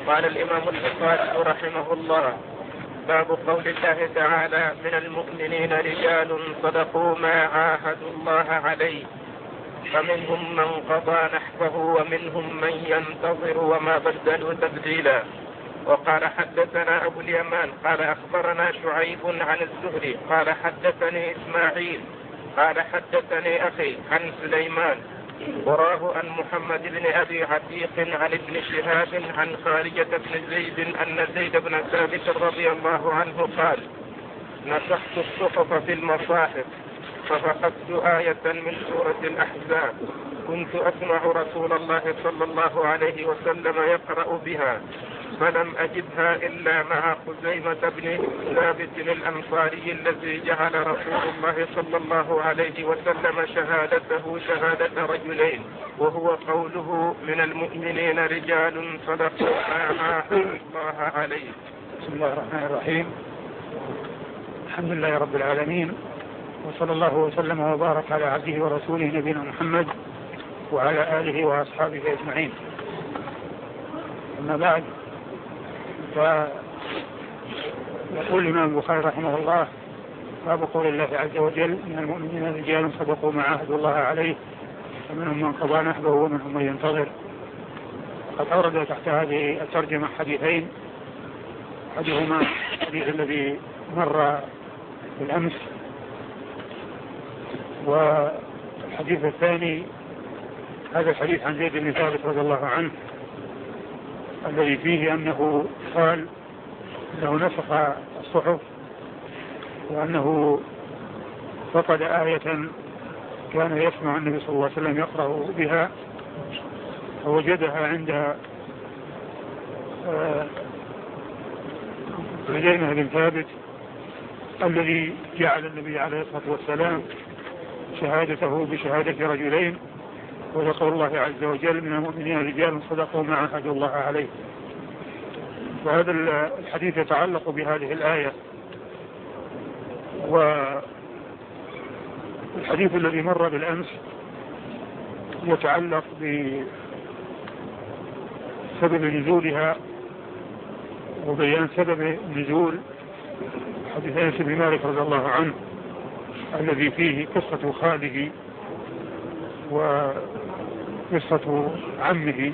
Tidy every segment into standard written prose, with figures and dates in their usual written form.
قال الإمام البخاري رحمه الله: باب قول الله تعالى: من المؤمنين رجال صدقوا ما عاهدوا الله عليه فمنهم من قضى نحبه ومنهم من ينتظر وما بدلوا تبديلا. وقال: حدثنا أبو اليمان قال أخبرنا شعيب عن الزهري قال حدثني إسماعيل قال حدثني أخي عن سليمان وراه عن محمد بن أبي عتيق عن ابن شهاب عن خارجة بن زيد أن زيد بن ثابت رضي الله عنه قال: نسخت الصحف في المصاحف ففقدت آية من سورة الأحزاب كنت أسمع رسول الله صلى الله عليه وسلم يقرأ بها فلم أجدها إلا مع خزيمة بن ثابت الأنصاري الذي جعل رسول الله صلى الله عليه وسلم شهادته شهادة رجلين وهو قوله: من المؤمنين رجال صدقوا ما عاهدوا الله عليه. بسم الله الرحمن الرحيم. الحمد لله رب العالمين، وصلى الله وسلم وبارك على عبده ورسوله نبينا محمد وعلى آله وأصحابه أجمعين. أما بعد، فيقول الإمام البخاري رحمه الله: باب قول الله عز وجل: من المؤمنين رجال صدقوا ما عاهدوا الله عليه فمنهم من قضى نحبه ومنهم من ينتظر. قد أورد تحت هذه الترجمة حديثين، أحدهما الحديث الذي مر بالأمس، والحديث الثاني هذا الحديث عن زيد بن ثابت رضي الله عنه الذي فيه أنه قال أنه نسخ الصحف وأنه فقد آية كان يسمع النبي صلى الله عليه وسلم يقرأ بها فوجدها عند زيد بن ثابت الذي جعل النبي عليه الصلاة والسلام شهادته بشهادة رجلين، ويقول الله عز وجل: من المؤمنين رجال صدقوا ما عاهدوا الله عليه. وهذا الحديث يتعلق بهذه الآية. والحديث الذي مر بالأمس يتعلق بسبب نزولها وبيان سبب نزول حديث أنس بن مالك رضي الله عنه الذي فيه قصة خاله وقصة عمه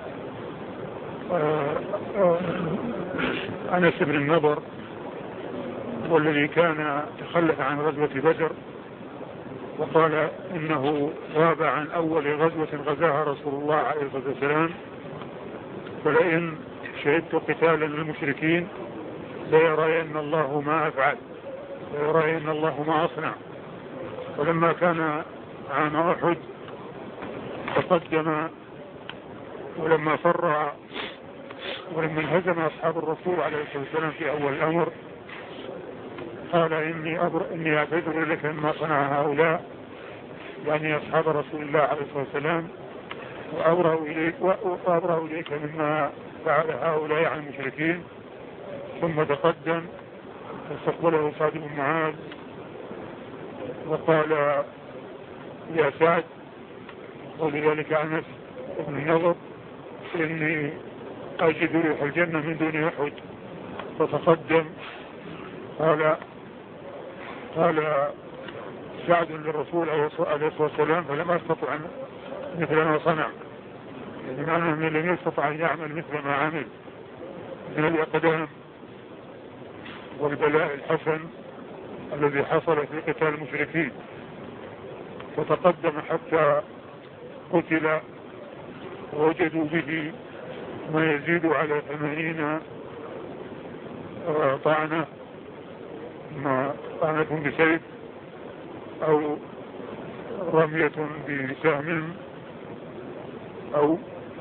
أنس بن النضر، والذي كان تخلف عن غزوة بدر وقال إنه غاب عن أول غزوة غزاها رسول الله عليه الصلاة والسلام، ولئن شهدت قتالا للمشركين ليرين الله ما أفعل ليرين الله ما أصنع. ولما كان عام أحد تقدم، ولما فر ولما انهزم أصحاب الرسول عليه الصلاة والسلام في أول الأمر قال: إني أعتذر لك مما صنع هؤلاء، يعني أصحاب رسول الله عليه الصلاة والسلام، وأبرأ إليك مما فعل هؤلاء عن المشركين. ثم تقدم فاستقبله سعد بن معاذ وقال: يا سعد، ولذلك أنس بن النضر: إني أجد ريح الجنة من دون أحد. فتقدم قال سعد للرسول عليه الصلاة والسلام: فلم أستطع مثل ما صنع، يعني معنى أنه لم يستطع أن يعمل مثل ما عمل من الأقدام والبلاء الحسن الذي حصل في قتال المشركين. فتقدم حتى قتل ووجدوا به ما يزيد على 80 طعنة، طعنة بسيف أو رمية بسهم أو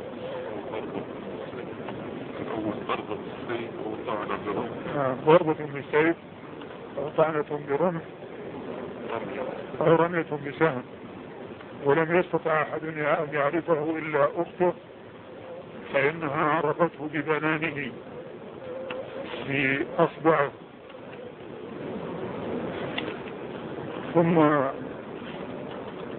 ضربة بالسيف أو طعنة برمح أو رمية بسهم. ولم يستطع أحد أن يعرفه إلا أخته، فإنها عرفته ببنانه في أصبعه. ثم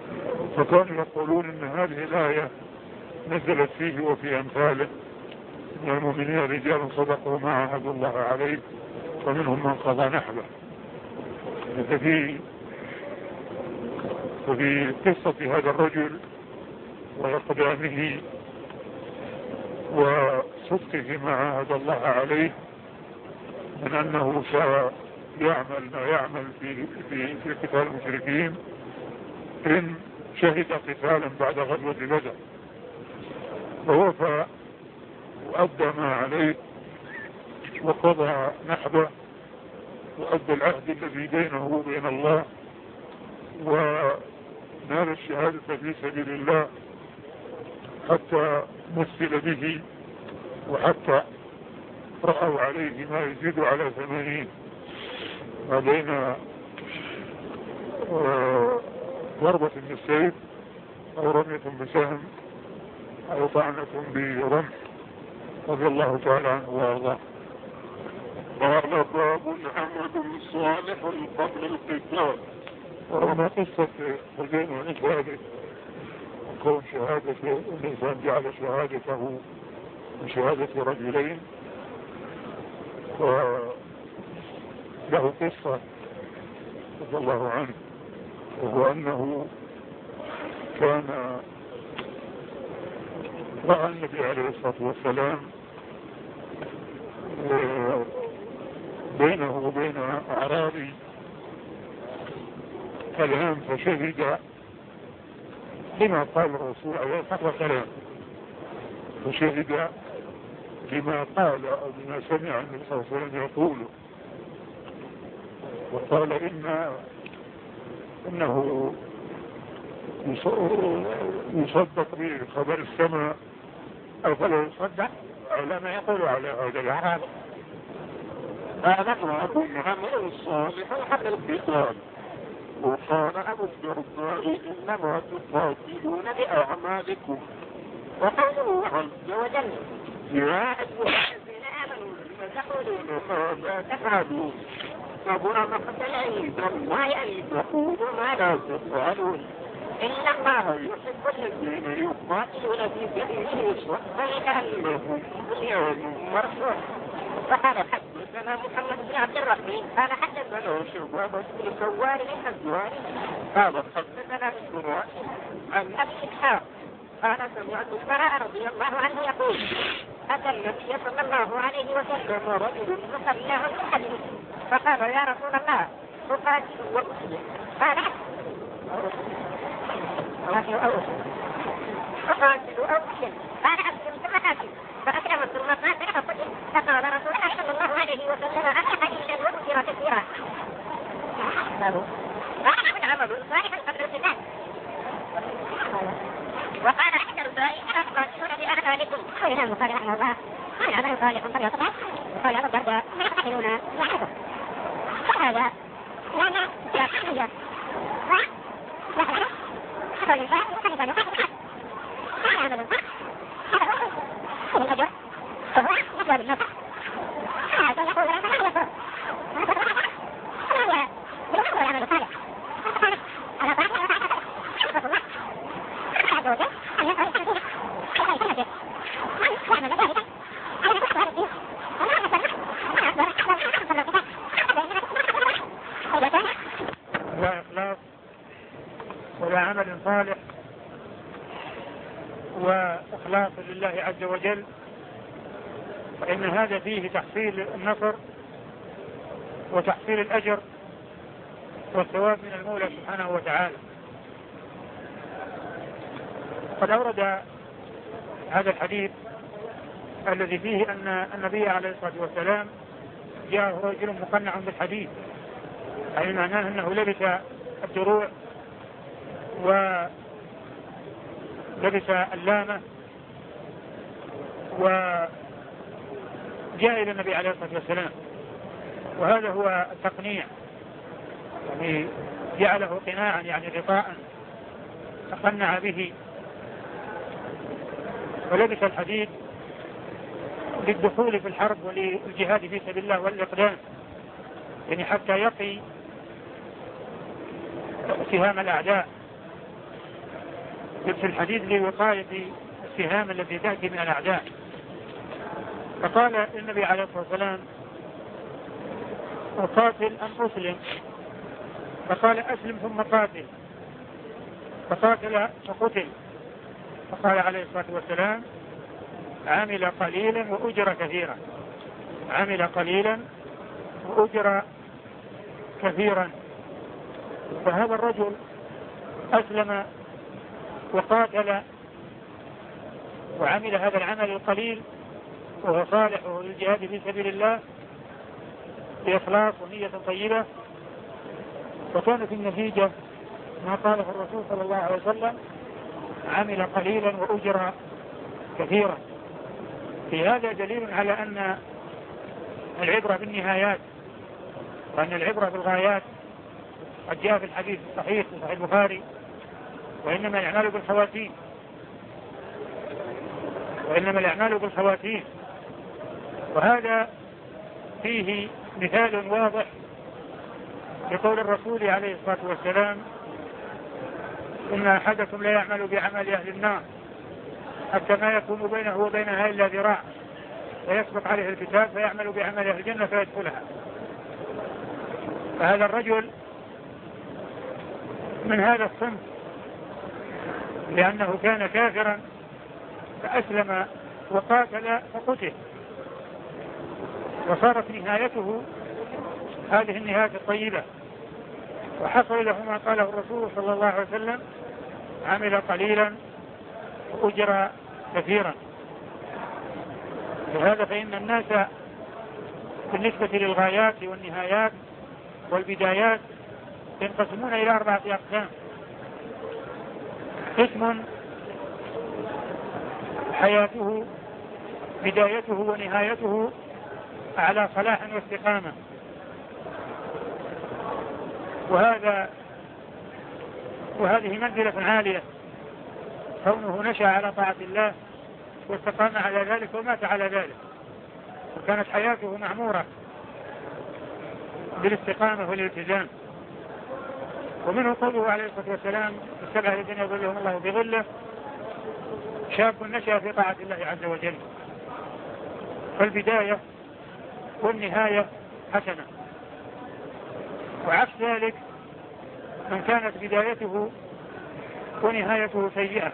فكانوا يقولون إن هذه الآية نزلت فيه وفي أمثاله، من المؤمنين رجال صدقوا ما عاهدوا الله عليه ومنهم من قضى نحبه. ففي قصة هذا الرجل وإقدامه وصدقه ما عاهد الله عليه من أنه سيعمل ما يعمل في قتال المشركين إن شهد قتالا بعد غزوة بدر، ووفى وأدى ما عليه وقضى نحبه وأدى العهد الذي بينه وبين الله ونال الشهادة في سبيل الله حتى مثل به وحتى رأوا عليه ما يزيد على 80 ما بين ضربة بالسيف أو رمية بسهم أو طعنة برمح رضي الله تعالى عنه وارضاه. قال باب عمل صالح قبل القتال. ورغم قصة حسين عن شهادة وكون شهادة الإنسان جعل شهادته من شهادة رجلين، وله قصة رضي الله عنه، وهو أنه كان رأى النبي عليه الصلاة والسلام بينه وبين أعرابي كلام فشهد لما قال الرسول عليه الصلاة والسلام، فشهد لما قال أو بما سمع النبي صلى الله عليه وسلم يقوله، وقال إنه يصدق بخبر السماء أو فلا يصدق على ما يقول على هذا العرب. هذا أمر عمل الصالح قبل القتال. وقال أبو الدرداء إنما تقاتلون بأعمالكم. وقوله عز وجل يا أيها الذين آمنوا لم تقولون ما لا تفعلون كبر مقتا عند الله أن تقولوا ما لا تفعلون إن الله يحب الذين يقاتلون في سبيله صفا كأنهم بنيان مرصوص. فقال حدثنا محمد بن عبد الرحيم قال حدثنا شعبة بن سوار الحزواني قال حدثنا الزراع عن أبي إسحاق قال سمعت البراء رضي الله عنه يقول أتى النبي صلى الله عليه وسلم رجل فصلاه الحديث فقال يا رسول الله أقاتل وأسلم قال أقاتل أو أسلم قال أسلم فقاتل فأكرم ثم قاتل فقتل فقال رسول الله صلى الله عليه وسلم أنا قليلا وأسر كثيرا قال عمل صالحا قبل القتال. وقال أحد الرسائل أقاتلون بأعمالكم قال البخاري رحمه الله قال عمل صالح فليصلح وقال أبو الدرداء لا يقتلون يعرفه. فهذا لا يقتل حصل الإنسان وخلف يقاتل قال عمل الصالح هذا هو الأجر وهو يطلب النفع. هذا يقول لا يقول هذا هو العمل الصالح على طاعة الله عز وجل أن يقول الحديث ولا يتنجد ويعمل ذلك على نفسه هذا الدين ولا أكبر لا إخلاص ولا عمل صالح وإخلاص لله عز وجل، فإن هذا فيه تحصيل النصر وتحصيل الأجر والثواب من المولى سبحانه وتعالى. قد أورد هذا الحديث الذي فيه أن النبي عليه الصلاة والسلام جاءه رجل مقنع بالحديد، أي معناه أنه لبس الدروع ولبس اللامة وجاء إلى النبي عليه الصلاة والسلام، وهذا هو التقنيع، يعني جعله قناعا يعني غطاء تقنع به ولبس الحديد للدخول في الحرب وللجهاد في سبيل الله والإقدام، يعني حتى يقي سهام الأعداء. لبس الحديد لوقاية السهام التي تأتي من الأعداء. فقال النبي عليه الصلاة والسلام: أقاتل أم أسلم؟ فقال: أسلم ثم قاتل. فقاتل فقتل. فقال عليه الصلاة والسلام: عمل قليلا وأجر كثيرا. عمل قليلا وأجر كثيرا. فهذا الرجل أسلم وقاتل وعمل هذا العمل القليل وهو صالح للجهاد في سبيل الله بإخلاص ونية طيبة، وكانت النتيجة ما قاله الرسول صلى الله عليه وسلم: عمل قليلا وأجر كثيرا. في هذا دليل على أن العبرة بالنهايات وأن العبرة بالغايات. قد جاء في الحديث الصحيح في صحيح البخاري: وإنما الأعمال بالخواتيم. وإنما الأعمال بالخواتيم. وهذا فيه مثال واضح لقول الرسول عليه الصلاة والسلام: إن أحدكم لا يعمل بعمل أهل النار حتى ما يكون بينه وبينها إلا ذراع فيسبق عليه الكتاب فيعمل بعمل أهل الجنة فيدخلها. فهذا الرجل من هذا الصنف، لأنه كان كافرا فأسلم وقاتل فقتل، وصارت نهايته هذه النهاية الطيبة، وحصل له ما قاله الرسول صلى الله عليه وسلم: عمل قليلا وأجر كثيرا. لهذا فإن الناس بالنسبة للغايات والنهايات والبدايات ينقسمون إلى 4 أقسام: قسم حياته بدايته ونهايته على صلاح واستقامة، وهذه منزلة عالية، كونه نشأ على طاعة الله واستقام على ذلك ومات على ذلك، وكانت حياته معمورة بالاستقامة والالتزام. ومنه قوله عليه الصلاة والسلام: السبعة الذين يظلهم الله بظله: شاب نشأ في طاعة الله عز وجل. فالبداية والنهاية حسنة. وعكس ذلك من كانت بدايته ونهايته سيئة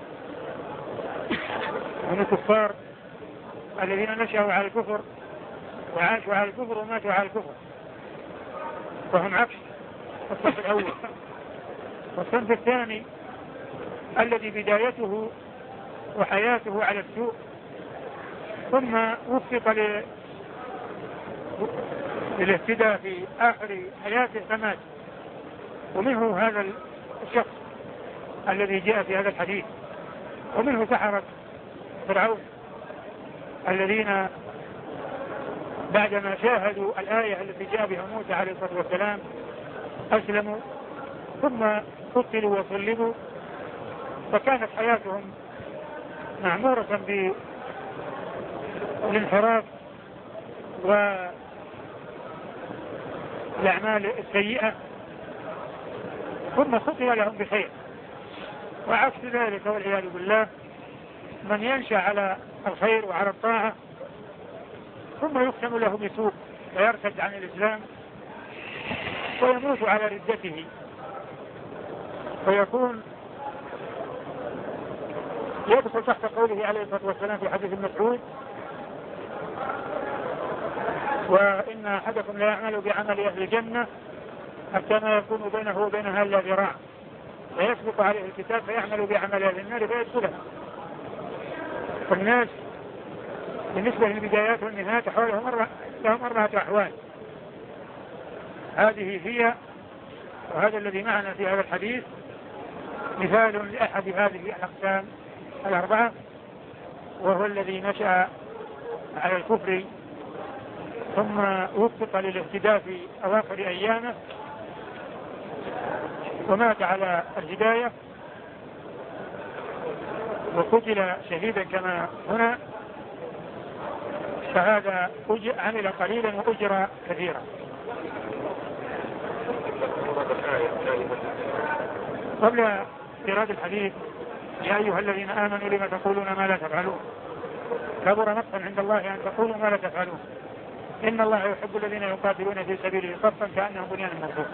من الكفار الذين نشأوا على الكفر وعاشوا على الكفر وماتوا على الكفر، فهم عكس الصف الأول. والصنف الثاني الذي بدايته وحياته على السوء ثم وفق للاهتداء في آخر حياته فمات. ومنه هذا الشخص الذي جاء في هذا الحديث. ومنه سحرة فرعون الذين بعدما شاهدوا الآية التي جاء بها موسى عليه الصلاة والسلام أسلموا ثم قتلوا وصلبوا، فكانت حياتهم معمورة بالانحراف والأعمال السيئة، ثم ختم لهم بخير. وعكس ذلك والعياذ بالله من ينشأ على الخير وعلى الطاعة ثم يختم له بسوء ويرتد عن الإسلام ويموت على ردته، فيكون يدخل تحت قوله عليه الصلاة والسلام في حديث مسعود: وإن أحدكم لا يعمل بعمل أهل الجنة حتى ما يكون بينه وبينها إلا ذراع فيسبق عليه الكتاب فيعمل بعمل أهل النار فيدخلها. فالناس بالنسبة للبدايات والنهايات لهم 4 أحوال. هذه هي، وهذا الذي معنا في هذا الحديث مثال لأحد هذه الأقسام 4، وهو الذي نشأ على الكفر ثم وفق للاهتداء في أواخر أيامه ومات على الهداية وقتل شهيدا كما هنا، فهذا عمل قليلا وأجر كثيرا. قبل إيراد الحديث: يا أيها الذين آمنوا لما تقولون ما لا تفعلون. كبر مقتا عند الله أن تقولوا ما لا تفعلون إن الله يحب الذين يقاتلون في سبيله صفا كأنهم بنيان مرصوص.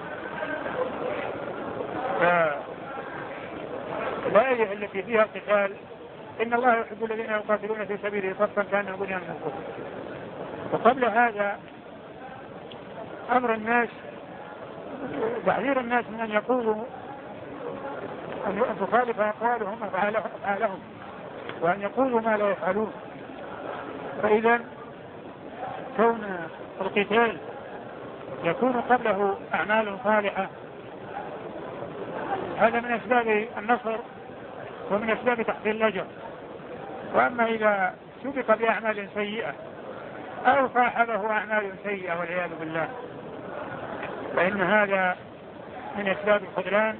الآية التي فيها القتال إن الله يحب الذين يقاتلون في سبيله صفا كأنهم بنيان مرصوص. وقبل هذا أمر الناس تحذير الناس من أن يقولوا أن تخالف أقوالهم أفعالهم وأن يقولوا ما لا يفعلون. فإذا كون القتال يكون قبله أعمال صالحة هذا من أسباب النصر ومن أسباب تحصيل الأجر. وأما إذا سبق بأعمال سيئة أو صاحبه أعمال سيئة والعياذ بالله فإن هذا من أسباب الخذلان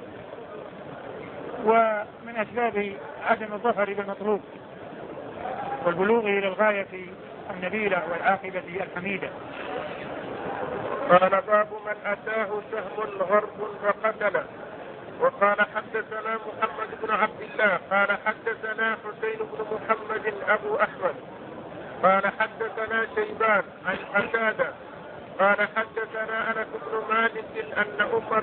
ومن أسباب عدم الظفر بالمطلوب والبلوغ إلى الغاية النبيلة والعاقبة الحميدة. قال باب من أتاه سهم غرب فقتله. وقال حدثنا محمد بن عبد الله قال حدثنا حسين بن محمد أبو أحمد قال حدثنا شيبان عن قتادة قال حدثنا أنس بن مالك أن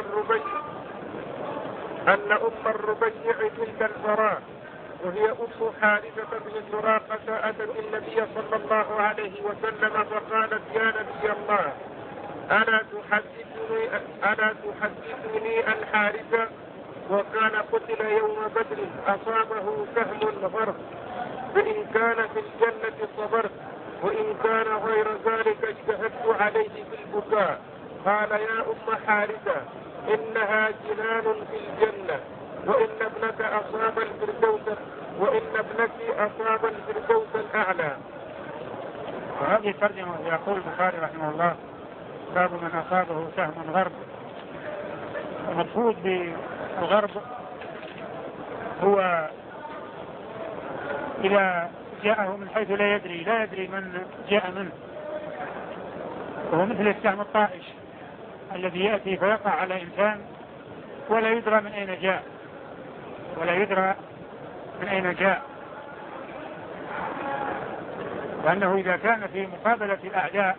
أم الربيع بنت البراء وهي أم حارثة بن سراقة أتت النبي صلى الله عليه وسلم فقالت يا نبي الله ألا تحدثني عن حارثة وكان قتل يوم بدر أصابه سهم غرب فإن كان في الجنة صبرت وإن كان غير ذلك اجتهدت عليه في البكاء. قال يا أم حارثة إنها جنان في الجنة وإن ابنك أصاب الفردوس الأعلى. وهذه ترجمة يقول البخاري رحمه الله باب من أصابه سهم غرب. المقصود بالغرب هو إذا جاءه من حيث لا يدري من جاء منه وهو مثل السهم الطائش الذي يأتي فيقع على إنسان ولا يدرى من أين جاء لأنه إذا كان في مقابلة الأعداء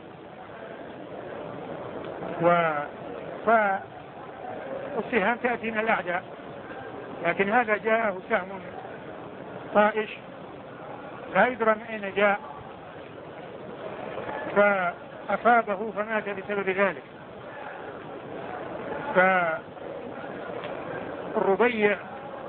فالسهام تأتي من الأعداء لكن هذا جاءه سهم طائش لا يدرى من أين جاء فأصابه فمات بسبب ذلك. فالربيع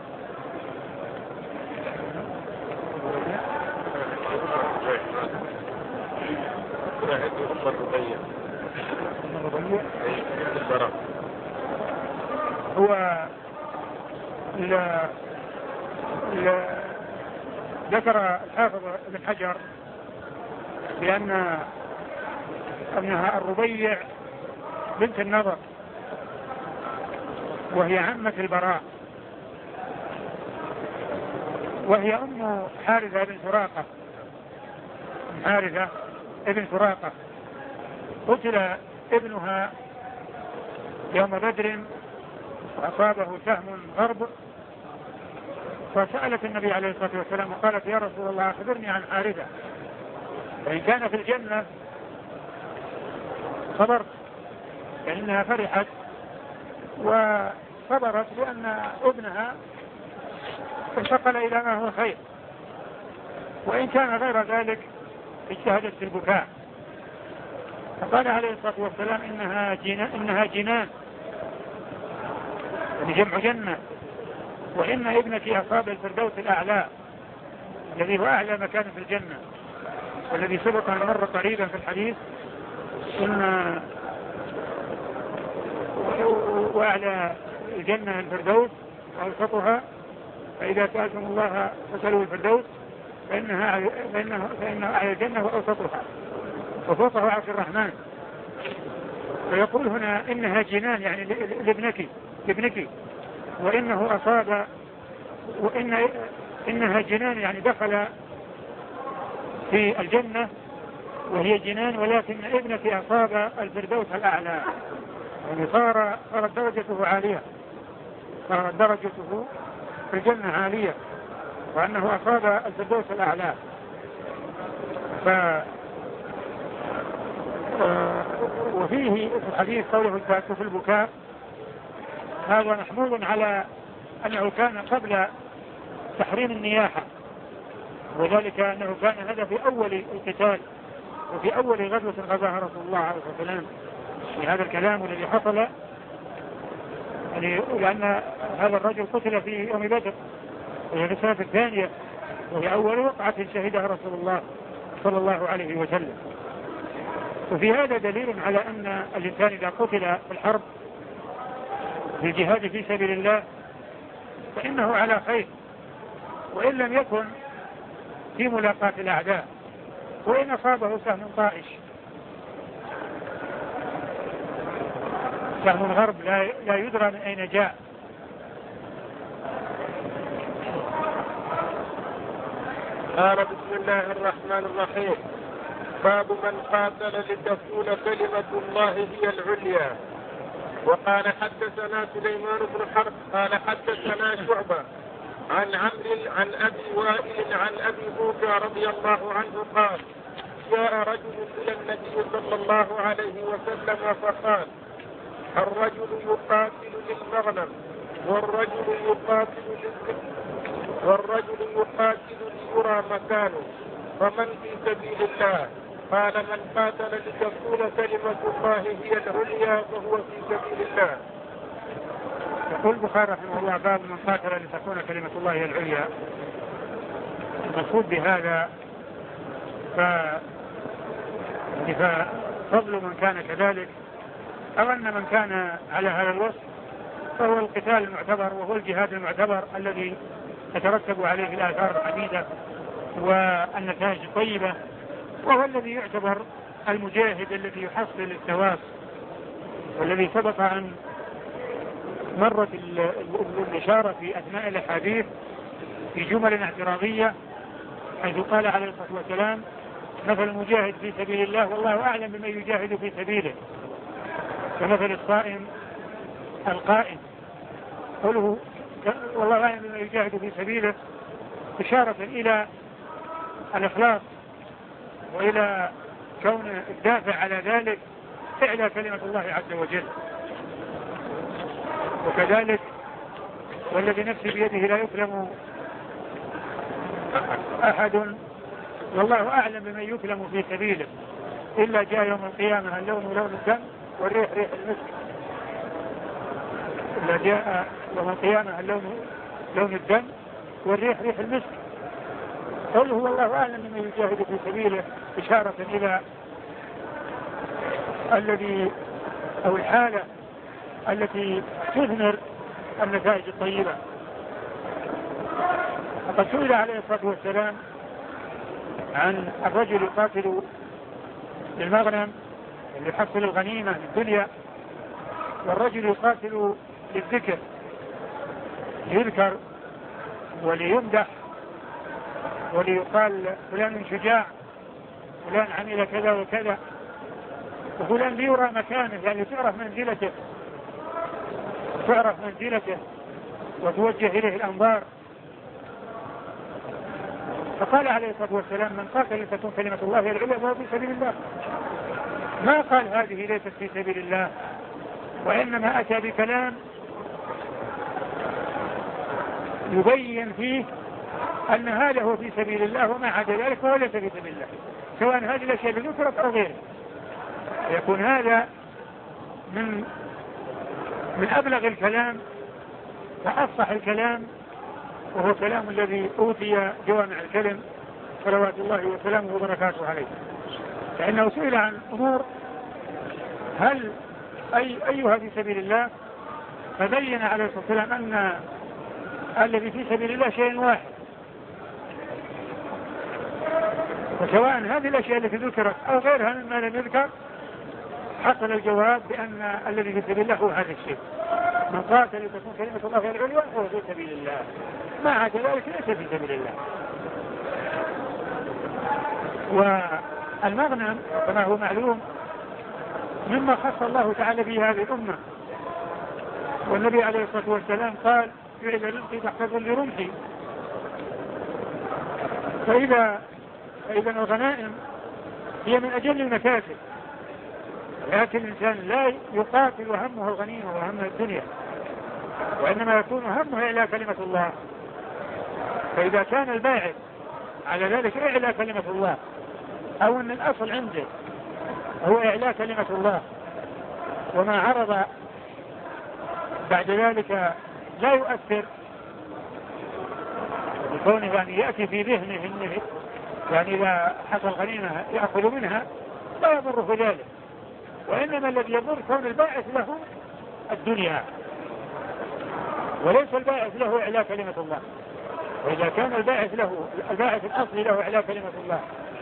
هو ذكر الحافظ ابن حجر بأن ابنها الربيع بنت النضر وهي عمة البراء وهي أم حارثة ابن سراقة قتل ابنها يوم بدر وأصابه سهم غرب فسألت النبي عليه الصلاة والسلام وقالت يا رسول الله أخبرني عن حارثة فإن كان في الجنة صبرت فإنها فرحت وصبرت لأن ابنها انتقل إلى ما هو خير وإن كان غير ذلك اجتهدت في البكاء. فقال عليه الصلاة والسلام إنها جنان يعني جمع جنة وإن ابنك أصاب الفردوس الأعلى الذي هو أعلى مكان في الجنة والذي سبق أن مر قريبا في الحديث إن وأعلى الجنة الفردوس وأوسطها فإذا سألتم الله فسألوا الفردوس فإنه أعلى الجنة وأوسطها وفوقه عرش الرحمن. فيقول هنا إنها جنان يعني لابنك وإنه أصاب إنها جنان يعني دخل في الجنة وهي جنان ولكن ابنك أصاب الفردوس الأعلى يعني صارت درجته عالية صارت درجته في الجنة عالية وأنه أصاب الفردوس الأعلى. وفيه في الحديث قوله التأكد في البكاء، هذا محمول على أنه كان قبل تحريم النياحة، وذلك أنه كان هذا في أول القتال وفي أول غزوة غزاها رسول الله عليه الصلاة والسلام، في هذا الكلام الذي حصل يعني لأن هذا الرجل قتل في يوم بدر وهي في السنة الثانية، وهي أول وقعة شهدها رسول الله صلى الله عليه وسلم. وفي هذا دليل على أن الإنسان إذا قتل في الحرب في الجهاد في سبيل الله فإنه على خير، وإن لم يكن في ملاقاة الأعداء، وإن أصابه سهم طائش، سهم الغرب لا يدرى من أين جاء. قال بسم الله الرحمن الرحيم: باب من قاتل لتكون كلمة الله هي العليا. وقال حدثنا سليمان بن حرب قال حدثنا شعبة عن عمرو عن أبي وائل عن أبي موسى رضي الله عنه قال: جاء رجل إلى النبي صلى الله عليه وسلم فقال: الرجل يقاتل للمغنم والرجل يقاتل ليرى مكانه، فمن في سبيل الله؟ قال: من قاتل لتكون كلمة الله هي العليا فهو في سبيل الله. يقول البخاري رحمه الله: باب من قاتل لتكون كلمة الله هي العليا. المقصود بهذا ففضل من كان كذلك، أو أن من كان على هذا الوصف فهو القتال المعتبر، وهو الجهاد المعتبر الذي تترتب عليه الآثار الحميدة والنتائج الطيبة، وهو الذي يعتبر المجاهد الذي يحصل الثواب، والذي سبق أن مرت الإشارة في أثناء الأحاديث في جمل اعتراضية، حيث قال عليه الصلاة والسلام: مثل المجاهد في سبيل الله والله أعلم بمن يجاهد في سبيله، كمثل الصائم القائم، قوله والله أعلم بمن يجاهد في سبيله إشارة إلى الإخلاص وإلى كون الدافع على ذلك إعلى كلمة الله عز وجل. وكذلك والذي نفسي بيده لا يكلم أحد والله أعلم بمن يكلم في سبيله إلا جاء يوم القيامة اللون لون الدم والريح ريح المسك. إلا جاء يوم القيامة اللون لون الدم والريح ريح المسك. قوله والله أعلم بمن يجاهد في سبيله إشارة إلى الذي أو الحالة التي تثمر النتائج الطيبة. وقد سئل عليه الصلاة والسلام عن الرجل يقاتل للمغنم اللي يحصل الغنيمة للدنيا، والرجل يقاتل للذكر ليذكر وليمدح وليقال فلان شجاع، فلان عمل كذا وكذا، وفلان ليرى مكانه، يعني تعرف منزلته وتوجه إليه الأنظار. فقال عليه الصلاة والسلام: من قاتل لتكون كلمة الله هي العليا فهو في سبيل الله. ما قال هذه ليست في سبيل الله، وإنما أتى بكلام يبين فيه أن هذا هو في سبيل الله، وما عدا ذلك فهو ليس في سبيل الله، سواء هذه الأشياء ذكرت أو غيره. يكون هذا من أبلغ الكلام وأفصح الكلام، وهو كلام الذي أوتي جوامع الكلم صلوات الله وسلامه وبركاته عليه. لأنه سئل عن أمور هل أيها في سبيل الله، فبين عليه الصلاة والسلام أن الذي في سبيل الله شيء واحد، وسواء هذه الأشياء التي ذكرت أو غيرها مما لم يذكر حصل الجواب بأن الذي في سبيل الله هو هذا الشيء. من قاتل لتكون كلمة الله هي العليا فهو في سبيل الله، ما عدا ذلك ليس في سبيل الله. والمغنم كما هو معلوم مما خص الله تعالى به هذه الأمة، والنبي عليه الصلاة والسلام قال: جعل رزقي تحت ظل رمحي. فإذا الغنائم هي من أجل المكاسب، لكن الإنسان لا يقاتل وهمه الغنيمة وهمه الدنيا، وإنما يكون همه إعلاء كلمة الله. فإذا كان الباعث على ذلك إعلاء كلمة الله، أو أن الأصل عنده هو إعلاء كلمة الله، وما عرض بعد ذلك لا يؤثر بكونه يعني يأتي في ذهنه إنه يعني إذا حصل غنيمة يأخذ منها، لا يضر في ذلك، وإنما الذي يضر كون الباعث له الدنيا، وليس الباعث له إعلاء كلمة الله. وإذا كان الباعث الأصلي له إعلاء كلمة الله،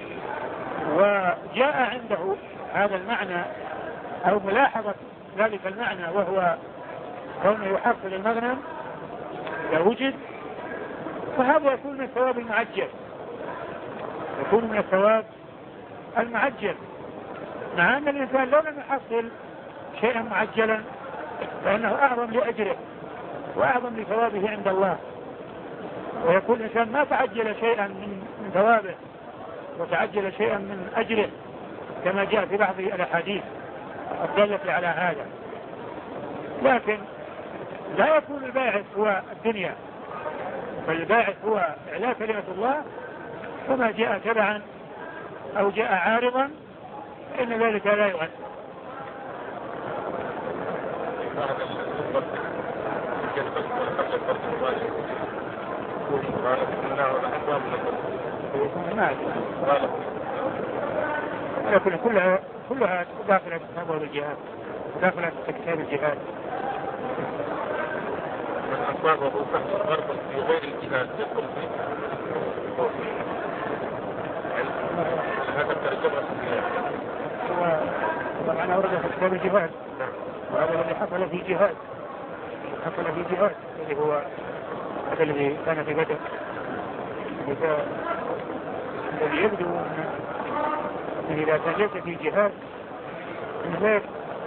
وجاء عنده هذا المعنى أو ملاحظة ذلك المعنى وهو كونه يحصل المغنم إذا وجد، فهذا يكون من الثواب المعجل، يكون من الثواب المعجل، مع أن الإنسان لو لم يحصل شيئا معجلا فإنه أعظم لأجره وأعظم لثوابه عند الله. ويكون الإنسان ما تعجل شيئا من ثوابه وتعجل شيئا من أجره، كما جاء في بعض الأحاديث الدالة على هذا. لكن لا يكون الباعث هو الدنيا، بل الباعث هو إعلاء كلمة الله، وما جاء تبعا أو جاء عارضا إن ذلك لا يؤثر. لكن كلها داخلة في كتاب الجهاد، داخلة في كتاب الجهاد. من أصابه فحص غربا في غير الجهاد يدخل فيه. هذا الترجمة هو طبعا ورد في كتاب الجهاد، وهذا الذي حصل في جهاد، اللي هو هذا الذي كان في بدر، الذي يبدو أنه إذا كان ليس في جهاد من غير.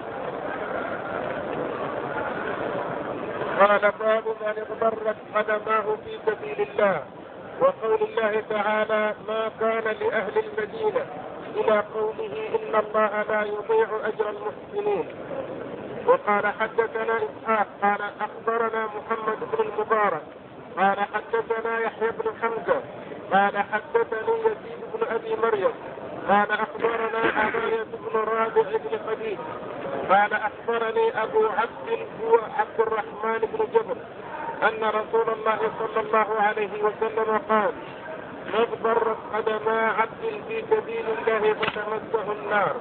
قال باب من اضطرت قدماه في سبيل الله، وقول الله تعالى ما كان لأهل المدينة إلى قوله إن الله لا يضيع أجر المحسنين. وقال حدثنا إسحاق قال أخبرنا محمد بن المبارك قال حدثنا يحيى بن حمزة قال حدثني يزيد بن أبي مريم قال أخبرنا عباية بن رابع بن خديج قال أخبرني أبو عبد هو عبد الرحمن بن جبر أن رسول الله صلى الله عليه وسلم قال ما اضطرت قدما عبد في سبيل الله فتمسه النار.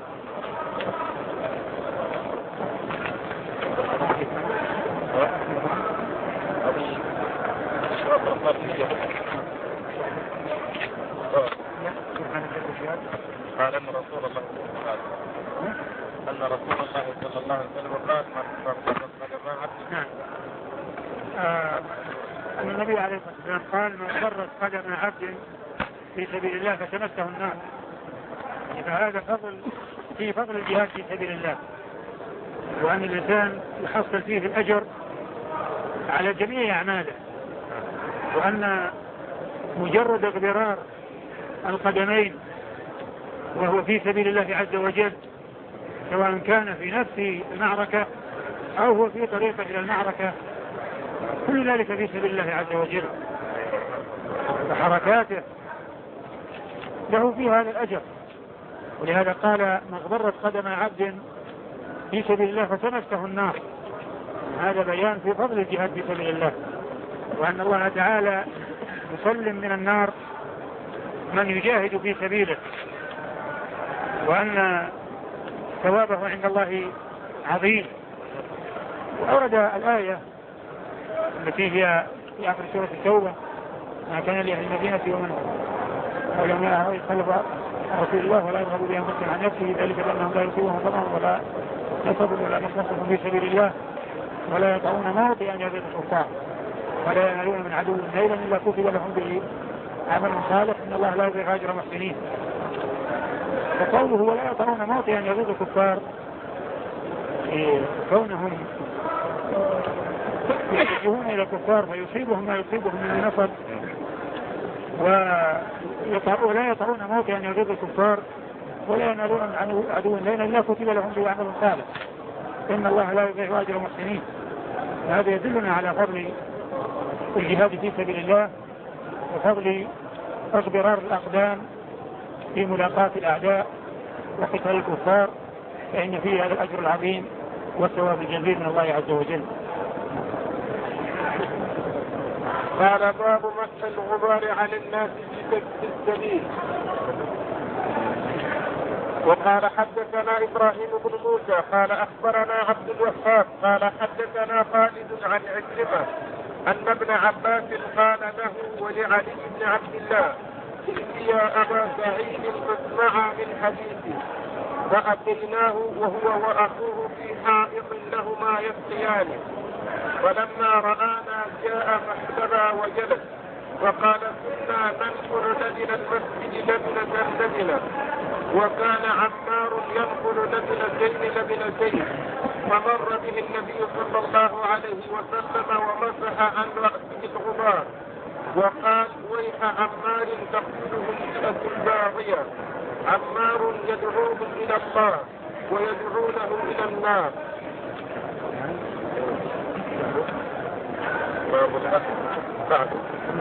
قال أن رسول الله صلى الله عليه وسلم قال ما اضطرت قدما عبد. أن النبي عليه الصلاة والسلام قال ما اضطرت قدم عبد في سبيل الله فتمسه النار. فهذا فيه فضل الجهاد في سبيل الله، وأن الإنسان يحصل فيه الأجر على جميع أعماله، وأن مجرد اغبرار القدمين وهو في سبيل الله عز وجل، سواء كان في نفس المعركة أو هو في طريقه إلى المعركة، كل ذلك في سبيل الله عز وجل، وحركاته له في هذا الأجر. ولهذا قال ما اغبرت قدم عبد في سبيل الله فتمسه النار. هذا بيان في فضل الجهاد في سبيل الله، وأن الله تعالى يسلم من النار من يجاهد في سبيله، وأن ثوابه عند الله عظيم. وأورد الآية التي هي في آخر سورة التوبة ما كان لأهل المدينة ومن علماء يخلف رسول الله ولا يرغبوا بأنفسهم عن نفسه، ذلك بأنهم لا يصيبهم ظمأ ولا نصب ولا مخمصة في سبيل الله ولا يطعون موطئا يغيظ الكفار ولا ينالون من عدو نيلا إلا كتب لهم به عمل صالح إن الله لا يضيع أجر المحسنين. وقوله ولا يطعون موطئا يغيظ الكفار كونهم يتجهون إلى الكفار فيصيبهم ما يصيبهم من النصب، ولا يطعون موطئا يغيظ الكفار ولا ينالون عن عدو لنا إلا كتب لهم به عمل صالح إن الله لا يضيع أجر المحسنين. هذا يدلنا على فضل الجهاد في سبيل الله وفضل اغبرار الأقدام في ملاقاة الأعداء وقتال الكفار، فإن فيه هذا الأجر العظيم والثواب الجزيل من الله عز وجل. قال باب مسح الغبار عن الناس في السبيل. وقال حدثنا إبراهيم بن موسى قال أخبرنا عبد الوهاب قال حدثنا خالد عن عكرمة أن ابن عباس قال له ولعلي بن عبد الله يا أبا سعيد فاسمعا من حديثي، فأتيناه وهو وأخوه في حائط لهما يسقيان، فلما رآنا جاء فاحتبى وجلس، وقال كنا ننقل لبن المسجد لبنة، وكان عمار ينقل لبنتين، فمر به النبي صلى الله عليه وسلم ومسح عن رأسه الغبار، وقال ويح عمار تقتله الفئة الباغية، عمار يدعوهم إلى الله ويدعونه إلى النار. بعد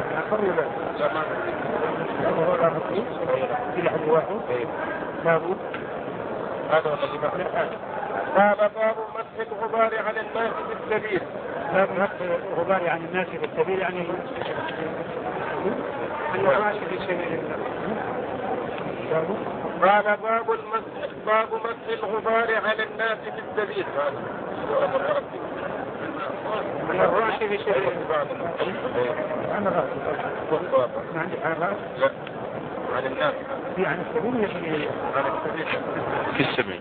قال باب مسح الغبار عن الناس في السبيل. باب مسح الغبار عن الناس في السبيل يعني الماشي في سبيل الله. قال باب مسح الغبار عن الناس في السبيل. من الرأس في سبيل عن الرأس. ما عندك عن الرأس؟ لا عن الناس. في عن السبيل عن السبيل في السبيل.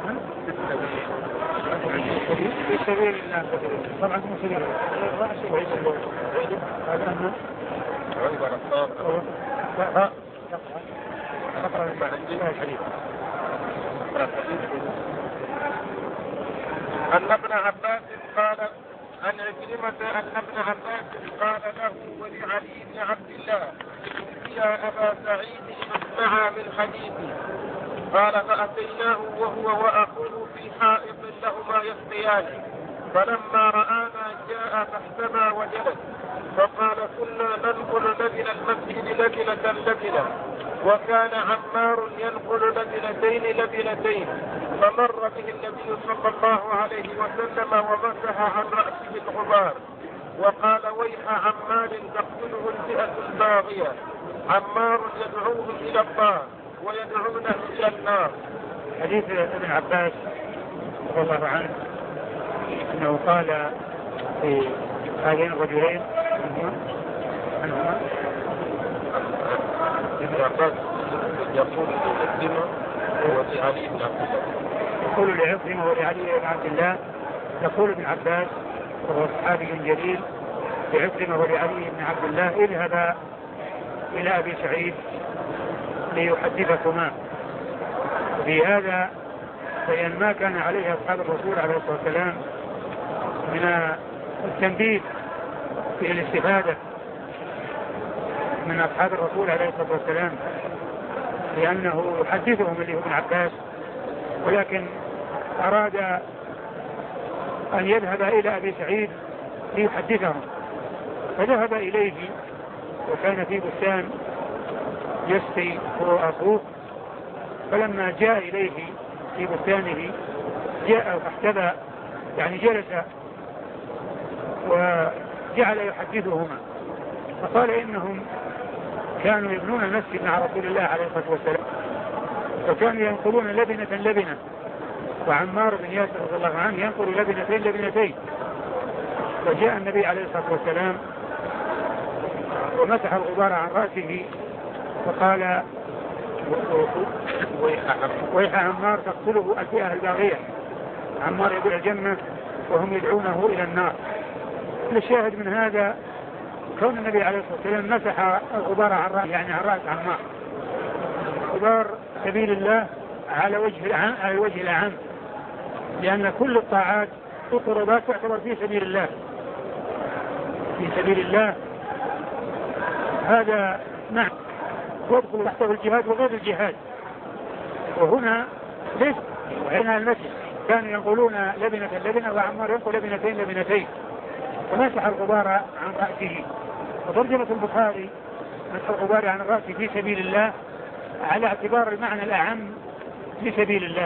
في سبيل الله طبعا في سبيل الرأس ويسبيل هذا أنه أن ابن عباس قال عن عكرمة أن ابن عباس قال له ولعلي بن عبد الله يا أبا سعيد اسمعا من حديثي، قال فأتيناه وهو وأخوه في حائط لهما يسقيان، فلما رآنا جاء فاحتمى وجلس، فقال كنا ننقل لبن المسجد لبنة، وكان عمار ينقل لبنتين، فمر به النبي صلى الله عليه وسلم ومسح عن رأسه الغبار، وقال ويح عمار تقتله الفئة الباغية، عمار يدعوهم إلى الله ويدعونه إلى النار. حديث ابن عباس رضي الله عنه أنه قال في هذين الرجلين عنهما ابن عباس يقول لعكرمة ولعلي بن عبد الله يقول لعكرمة ولعلي بن عبد الله يقول ابن عباس وهو صحابي جليل لعكرمة ولعلي بن عبد الله اذهبا إلى أبي سعيد ليحدثكما. في هذا بيان ما كان عليه أصحاب الرسول عليه الصلاة والسلام من التنبيه في الاستفادة من أصحاب الرسول عليه الصلاة والسلام، لأنه يحدثهم اللي هو ابن عباس، ولكن أراد أن يذهب إلى أبي سعيد ليحدثهم، فذهب إليه وكان في بستان يسقي هو أخوه، فلما جاء إليه في بستانه جاء فاحتبى يعني جلس وجعل يحدثهما، فقال إنهم كانوا يبنون المسجد مع رسول الله عليه الصلاة والسلام، وكانوا ينقلون لبنة، وعمار بن ياسر رضي الله عنه ينقل لبنتين، فجاء النبي عليه الصلاة والسلام ومسح الغبار عن رأسه وقال ويح عمار تقتله الفئة الباغية، عمار يدعو الجنة وهم يدعونه إلى النار. الشاهد من هذا كون النبي عليه الصلاة والسلام مسح الغبار عن رأسه يعني عن رأس عمار، غبار سبيل الله على وجه الأعم، لأن كل الطاعات والقربات تعتبر في سبيل الله، في سبيل الله هذا نعم يدخل تحته الجهاد وغير الجهاد، وهنا ليس وهنا المسجد كانوا ينقلون لبنة وعمار ينقل لبنتين ومسح الغبار عن رأسه. وترجمة البخاري مسح الغبار عن الرأس في سبيل الله على اعتبار المعنى الأعم في سبيل الله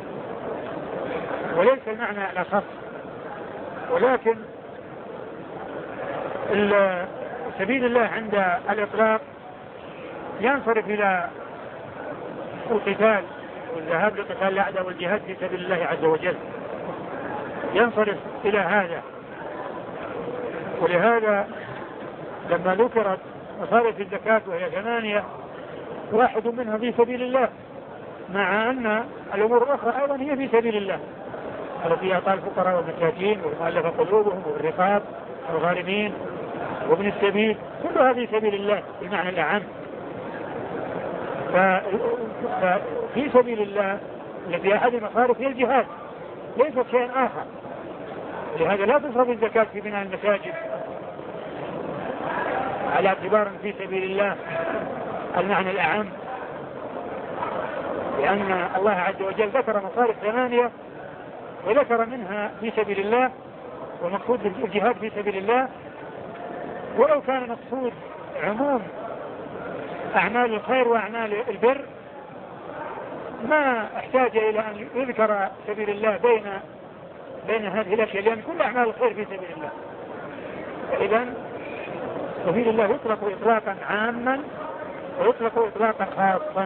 وليس المعنى الأخص، ولكن سبيل الله عند الإطلاق ينصرف إلى القتال والذهاب لقتال الأعداء والجهاد في سبيل الله عز وجل، ينصرف إلى هذا. ولهذا لما ذكرت مصارف الزكاة وهي 8 واحد منها في سبيل الله، مع أن الأمور الأخرى أيضا هي في سبيل الله التي أعطى الفقراء والمساكين والمؤلفة قلوبهم والرقاب والغارمين وابن السبيل، كلها في سبيل الله بالمعنى الأعم. ففي سبيل الله التي أحد المصارف هي الجهاد ليست شيء آخر. لهذا لا تصرف الزكاة في بناء المساجد على اعتبار في سبيل الله المعنى الأعم، لأن الله عز وجل ذكر مصارف 8 وذكر منها في سبيل الله، والمقصود الجهاد في سبيل الله. ولو كان مقصود عموم أعمال الخير وأعمال البر ما احتاج إلى أن يذكر سبيل الله بين هذه الأشياء، لأن كل أعمال الخير في سبيل الله. فإذا سبيل الله يطلق إطلاقا عاما ويطلق إطلاقا خاصا.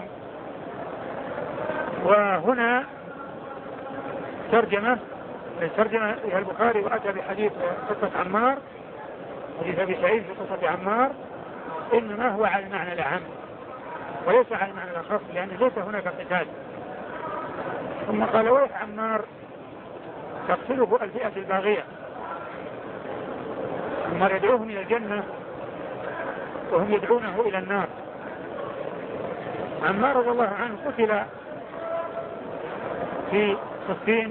وهنا ترجمة إلى البخاري وأتى بحديث قصة عمار، حديث أبي سعيد في قصة عمار، إنما هو على المعنى الأعم وليس على المعنى الأخص، لأن ليس هناك قتال. ثم قال: ويح عمار تقتله الفئة الباغية. عمار يدعوهم إلى الجنة وهم يدعونه إلى النار. عمار رضي الله عنه قتل في صفين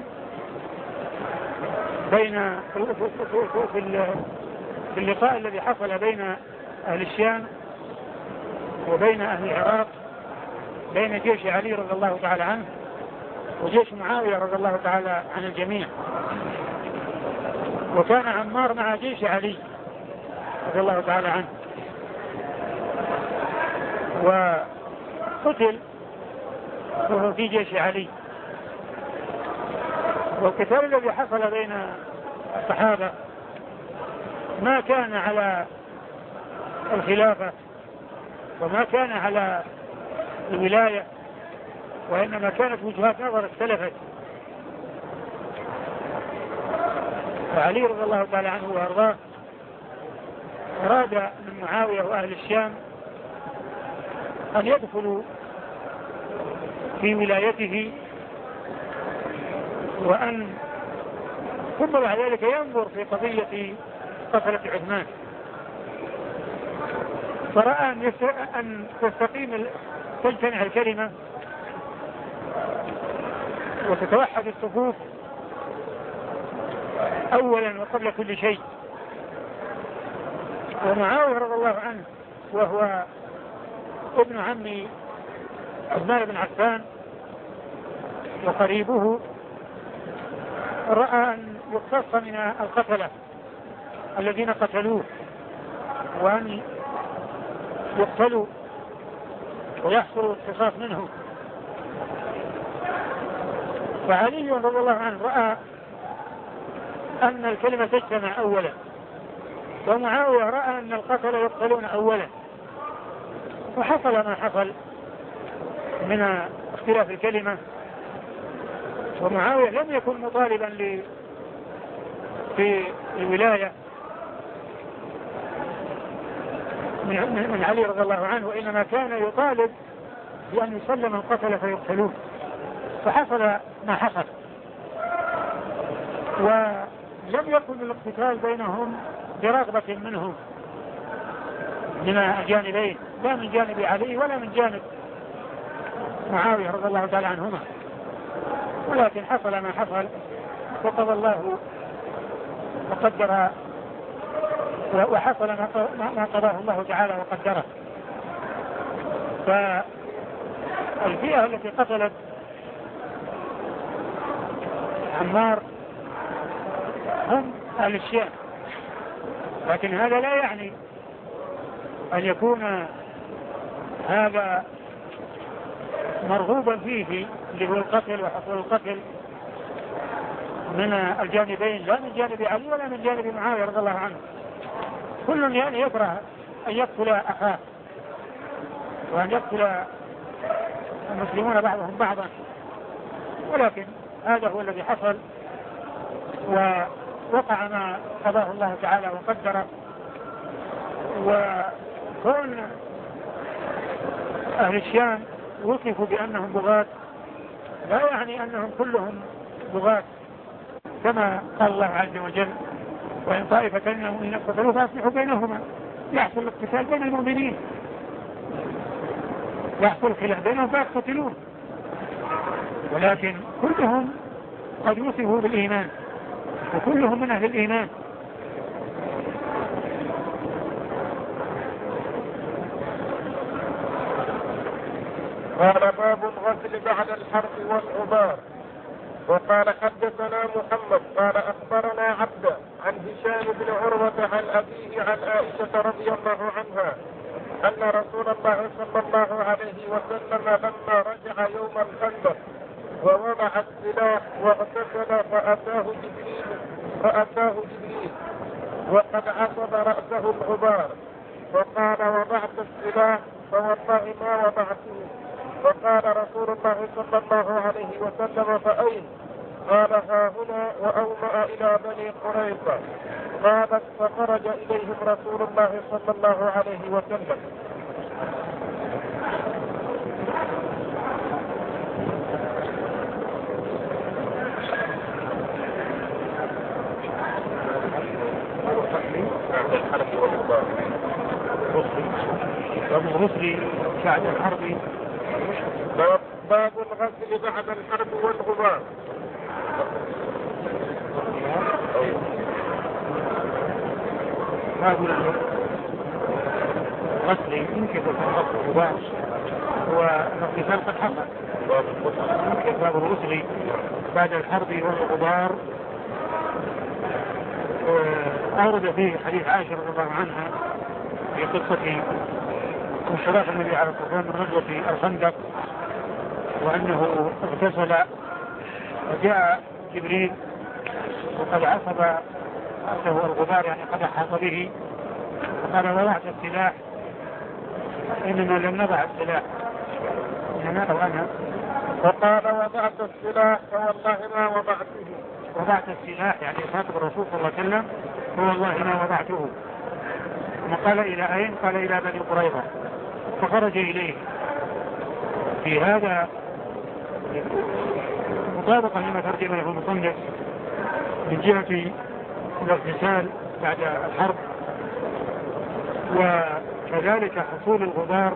في اللقاء الذي حصل بين أهل الشام وبين أهل العراق، بين جيش علي رضي الله تعالى عنه وجيش معاوية رضي الله تعالى عن الجميع. وكان عمار مع جيش علي رضي الله تعالى عنه، وقتل وهو في جيش علي. والقتال الذي حصل بين الصحابة ما كان على الخلافة وما كان على الولاية، وإنما كانت وجهات نظر اختلفت. فعلي رضي الله تعالى عنه وأرضاه أراد من معاوية وأهل الشام أن يدخلوا في ولايته، وأن ثم بعد ذلك ينظر في قضية قتلة عثمان. فرأى أن تجتمع الكلمة وتتوحد الصفوف أولا وقبل كل شيء. ومعاوية رضي الله عنه وهو ابن عم عثمان بن عفان وقريبه رأى أن يقتص من القتلة الذين قتلوه وأن يقتلوا ويحصل القصاص منهم. فعلي رضي الله عنه رأى أن الكلمة تجتمع أولا، ومعاوية رأى أن القتل يقتلون أولا، وحصل ما حصل من اختلاف الكلمة. ومعاوية لم يكن مطالبا في الولاية من علي رضي الله عنه، وإنما كان يطالب بأن يسلم القتل فيقتلون. فحصل ما حصل، ولم يكن الاقتتال بينهم برغبة منهم من الجانبين، لا من جانب علي ولا من جانب معاوية رضي الله تعالى عنهما، ولكن حصل ما حصل وقضى الله وقدر، وحصل ما قضاه الله تعالى وقدره. فالفئة التي قتلت عمار هم أهل الشام، لكن هذا لا يعني أن يكون هذا مرغوبا فيه اللي هو القتل وحصول القتل من الجانبين، لا من جانب علي ولا من جانب معاوية رضي الله عنه. كل يعني يكره أن يقتل أخاه وأن يقتل المسلمون بعضهم بعضا، ولكن هذا هو الذي حصل ووقع ما قضاه الله تعالى وقدره. وكون أهل الشام وصفوا بأنهم بغاة لا يعني أنهم كلهم بغاة، كما قال الله عز وجل: وإن طائفتين من المؤمنين اقتتلوا فأصلحوا بينهما. يحصل الاقتتال بين المؤمنين، يحصل خلاف بينهم فيقتتلون، ولكن كلهم قد وصفوا بالإيمان وكلهم من أهل الإيمان. قال: باب الغسل بعد الحرب والغبار. وقال: حدثنا محمد قال أخبرنا عبده عن هشام بن عروة عن أبيه عن عائشة رضي الله عنها أن رسول الله صلى الله عليه وسلم لما رجع يوم الخندق ووضع السلاح واغتسل فأتاه جبريل وقد عصب رأسه الغبار فقال: وضعت السلاح؟ فوالله ما وضعته. فقال رسول الله صلى الله عليه وسلم: فأين؟ قال: ها هنا، وأومأ إلى بني قريظة. قالت: فخرج إليهم رسول الله صلى الله عليه وسلم. باب الغسل بعد الحرب. باب الغسل بعد الحرب والغبار. باب الغسل يمكن الغبار هو الاغتسال قد حصل. باب الغسل بعد الحرب والغبار أورد فيه حديث عائشة رضي الله عنها في قصة انصراف النبي عليه الصلاة والسلام من غزوة الخندق، وأنه اغتسل وجاء جبريل وقد عصب رأسه الغبار، يعني قد أحاط به، فقال: وضعت السلاح؟ إننا لم نضع السلاح، إننا أو أنا. فقال: وضعت السلاح؟ فوالله ما وضعته. وضعت السلاح يعني خاطب الرسول صلى الله عليه وسلم: فوالله ما وضعته. قال: إلى أين؟ قال: إلى بني قريظة. فخرج إليه. في هذا مطابقة لما ترجم له المصنف من جهة الاغتسال بعد الحرب، وكذلك حصول الغبار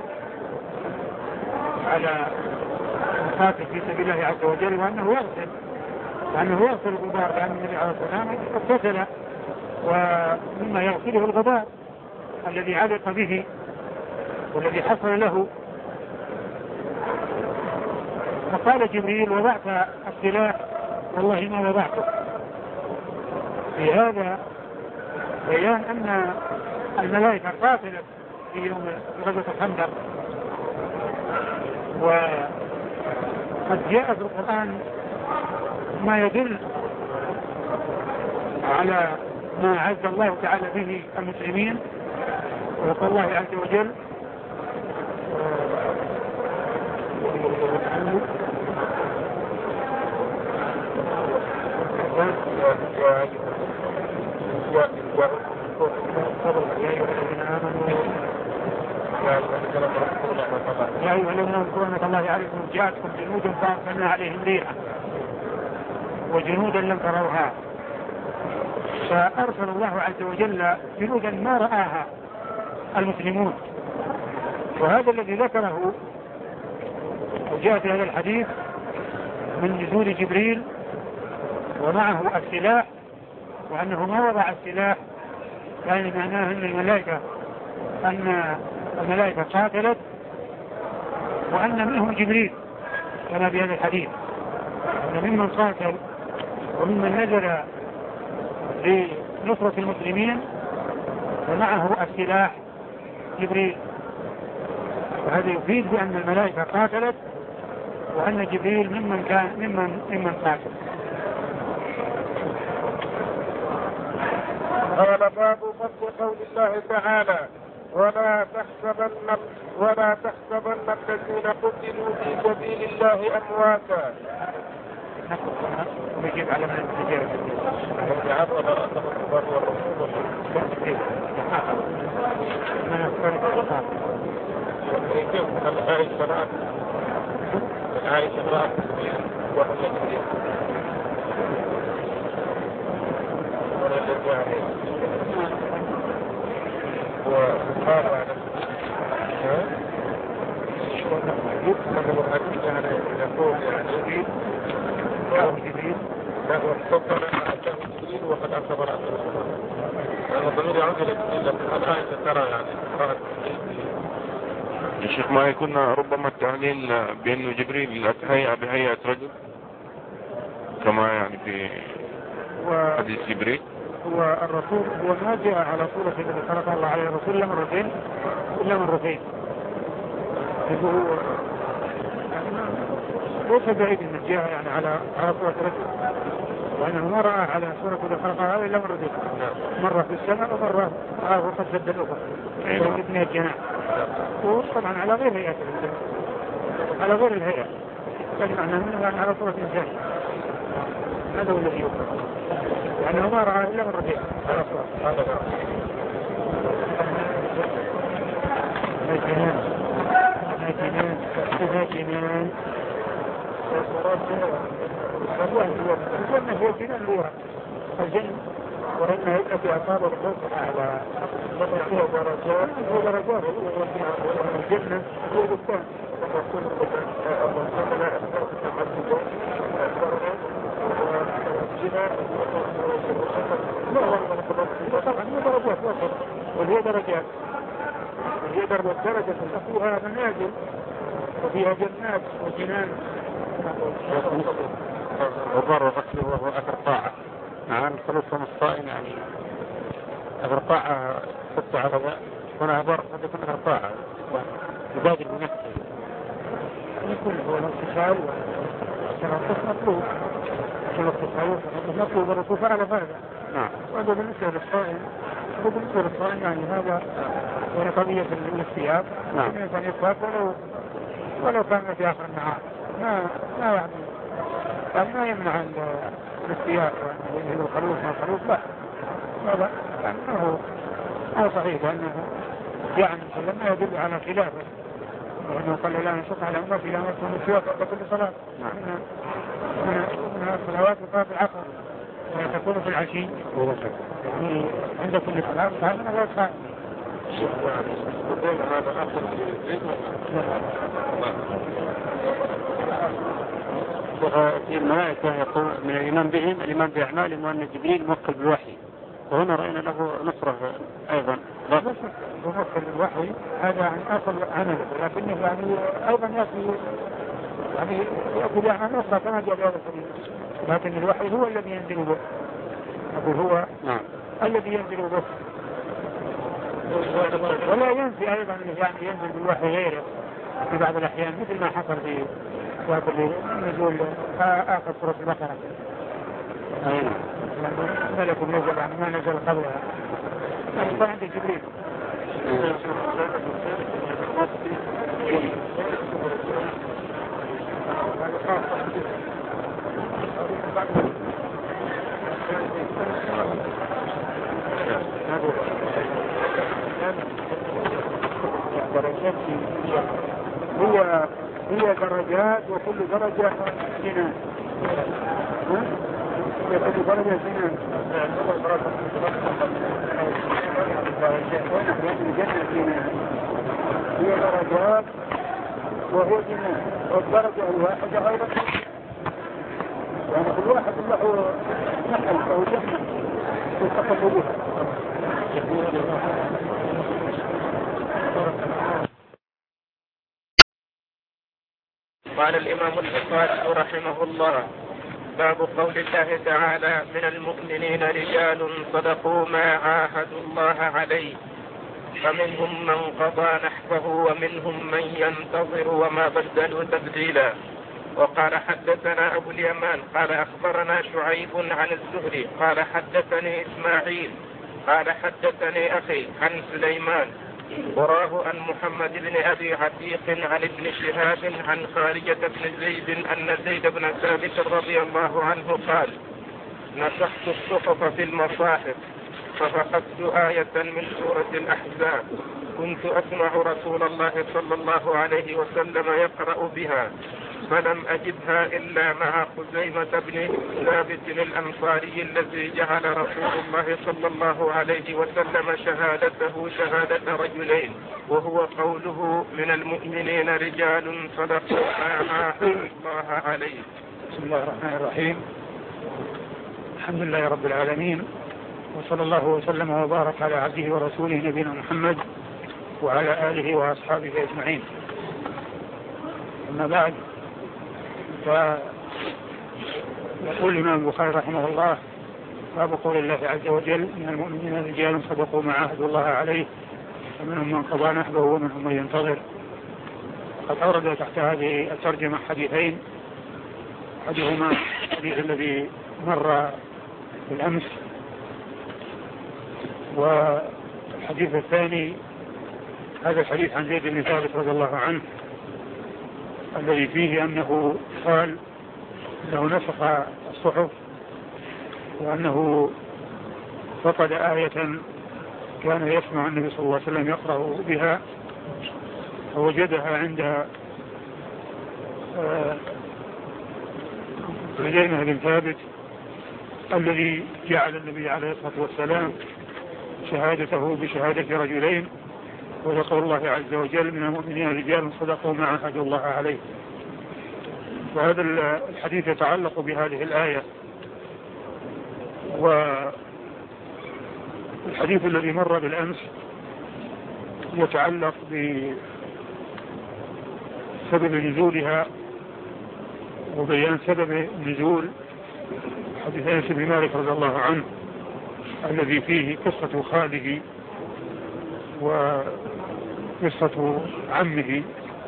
على المقاتل في سبيل الله عز وجل، وأنه يغسل الغبار، لأن النبي عليه الصلاة والسلام اغتسل، ومما يغسله الغبار الذي علق به والذي حصل له. فقال جبريل: وضعت السلاح؟ والله ما وضعته. في هذا بيان أن الملائكة قاتلت في يوم غزوة الخندق، وقد جاء في القرآن ما يدل على ما عز الله تعالى به المسلمين، وقال الله عز وجل: يا أيها الذين اذكروا نعمة الله عليكم جاءتكم جنود فأرسلنا عليهم ريحا وجنودا لم تروها. فأرسل الله عز وجل جنودا ما رآها المسلمون، وهذا الذي ذكره وجاء في هذا الحديث من نزول جبريل ومعه السلاح، وأنه ما وضع السلاح، يعني معناه أن الملائكة قاتلت، وأن منهم جبريل كما في هذا الحديث، أن ممن قاتل وممن نزل لنصرة المسلمين ومعه السلاح جبريل. وهذا يفيد بأن الملائكة قاتلت وأن جبريل ممن قاتل. قال باب فضل قول الله تعالى ولا تحسبن الذين قتلوا في سبيل الله أمواتا. ويجب على من التجارة وقد أعتبر أنا ضمير يعود إلى الآية ترى يعني يا شيخ ما يكون ربما التعليل بأنه جبريل أتهيأ بهيئة رجل كما يعني في حديث جبريل. هو الرسول هو ما جاء على صورة الذي خلق الله عليه الرسول إلا مرتين. هو ليس بعيد من جاء يعني على صورة رجل، وأنه ما رأى على صورة الذي خلقها هذا إلا مرتين، مرة في السماء ومرة وقد سد الأخرى ابن الجناح. وطبعا على غير هيئة على غير الهيئة، فالمعنى منه يعني على صورة إنسان. هذا هو الذي يقول لأنه ما رأى إلا مرتين على صورة. هاجنان الجنة هي جنان لها الجنة، وإن هيئة أصاب الخوف أعلى فيها درجات ودرجات الجنة هي بستان وهي درجات درجة تقوها منازل وفيها جنات وجنان. وبر غسله وهو أثر طاعة عن خلوصهم الصائم يعني أثر طاعة حط على ذا هنا بر قد يكون أثر طاعة يبادر بنفسه يكون هو الانتصال والتنقص مطلوب مطلوب الرسول فعل هذا. نعم. وهذا بالنسبة للصائم يعني هذا هو قضية الاستياب. نعم. الإنسان يصاب ولو كان في آخر النهار ما يمنع الاستياب وأنه الخلوص ما الخلوص لا هذا أنه صحيح أنه يعني ما يدل على خلافه وأنه قال لا نشق على أمتي لا نصف من السواق عند كل صلاة من الصلوات وقات العصر وتكون في العشي يعني عند كل صلاة فهذا غير صحيح. في الملائكة يقول من الإيمان بهم الإيمان بأعمالهم وأن جبريل موكل بالوحي، وهنا رأينا له نصرة أيضا موكل بالوحي هذا عن أصل عمله، لكنه يعني أيضا يأخذ يعني نصرة كما جاء بهذا الحديث، لكن الوحي هو الذي ينزل به هو الذي ينزل به ولا ينفي أيضا يعني ينزل بالوحي غيره في بعض الأحيان مثل ما حصل في وقبل نزول آخر سورة البقرة ملك نزل يعني ما نزل قبلها كان عند جبريل. هي درجات وكل درجة جنان كل درجة جنان هي درجات وهي جنان والدرجة الواحدة أيضا يعني كل واحد له نحل أو جنة يستقل بها. قال الإمام البخاري رحمه الله باب قول الله تعالى من المؤمنين رجال صدقوا ما عاهدوا الله عليه فمنهم من قضى نحبه ومنهم من ينتظر وما بدلوا تبديلا. وقال حدثنا أبو اليمان قال أخبرنا شعيب عن الزهري قال حدثني إسماعيل قال حدثني أخي عن سليمان وراه عن محمد بن أبي عتيق عن ابن شهاب عن خارجة بن زيد أن زيد بن ثابت رضي الله عنه قال نسخت الصحف في المصاحف ففقدت آية من سورة الأحزاب كنت أسمع رسول الله صلى الله عليه وسلم يقرأ بها فلم أجدها إلا مع خزيمة بن ثابت الأنصاري الذي جعل رسول الله صلى الله عليه وسلم شهادته شهادة رجلين وهو قوله من المؤمنين رجال صدقوا ما عاهدوا الله عليه. بسم الله الرحمن الرحيم. الحمد لله رب العالمين وصلى الله وسلم وبارك على عبده ورسوله نبينا محمد وعلى آله وأصحابه أجمعين. أما بعد، فيقول الإمام البخاري رحمه الله باب قول الله عز وجل من المؤمنين رجال صدقوا ما عاهدوا الله عليه فمنهم من قضى نحبه ومنهم من ينتظر. قد أورد تحت هذه الترجمة حديثين، أحدهما الحديث الذي مر بالأمس، والحديث الثاني هذا الحديث عن زيد بن ثابت رضي الله عنه الذي فيه أنه قال أنه نسخ الصحف وأنه فقد آية كان يسمع النبي صلى الله عليه وسلم يقرأ بها فوجدها عند زيد بن ثابت الذي جعل النبي عليه الصلاة والسلام شهادته بشهادة رجلين، ويقول الله عز وجل من المؤمنين رجال صدقوا ما عاهدوا الله عليه. وهذا الحديث يتعلق بهذه الآية. والحديث الذي مر بالأمس يتعلق بسبب نزولها وبيان سبب نزول حديث أنس بن مالك رضي الله عنه الذي فيه قصة خاله وقصة عمه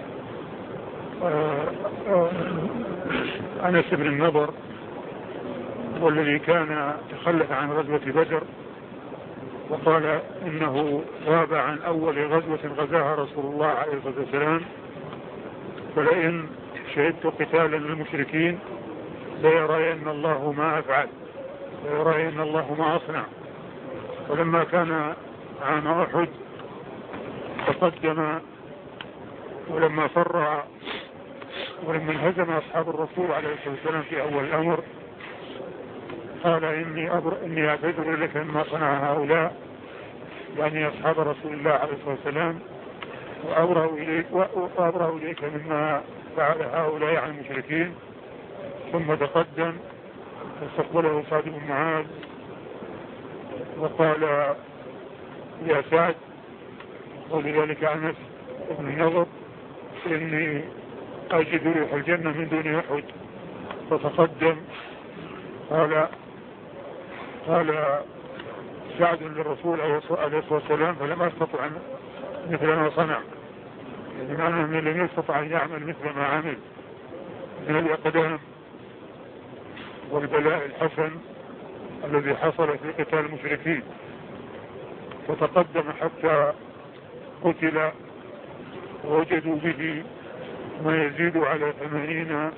أنس بن النضر، والذي كان تخلف عن غزوة بدر وقال إنه غاب عن أول غزوة غزاها رسول الله عليه الصلاة والسلام فلئن شهدت قتالا للمشركين ليرين الله ما أفعل ليرين الله ما أصنع. ولما كان عام أحد تقدم ولما فر ولما انهزم أصحاب الرسول عليه الصلاة والسلام في أول الأمر قال إني أعتذر لك مما صنع هؤلاء، يعني أصحاب رسول الله عليه الصلاة والسلام، وأبرأ إليك مما فعل هؤلاء عن المشركين. ثم تقدم فاستقبله سعد بن معاذ وقال يا سعد، ولذلك أنس بن النضر إني أجد ريح الجنة من دون أحد. فتقدم قال سعد للرسول عليه الصلاة والسلام فلم أستطع مثل ما صنع، بمعنى أنه لم يستطع أن يعمل مثل ما عمل من الأقدام والبلاء الحسن الذي حصل في قتال المشركين. فتقدم حتى قتل ووجدوا به ما يزيد على 80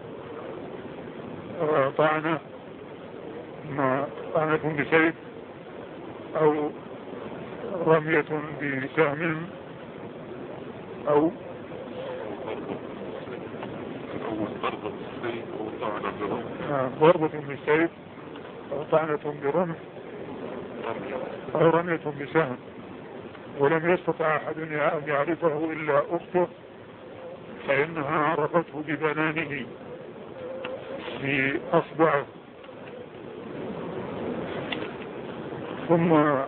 طعنة، طعنة بسيف أو رمية بسهم أو ضربة بالسيف أو طعنة برمح أو رمية بسهم. ولم يستطع أحد أن يعرفه إلا أخته، فإنها عرفته ببنانه بأصبعه. ثم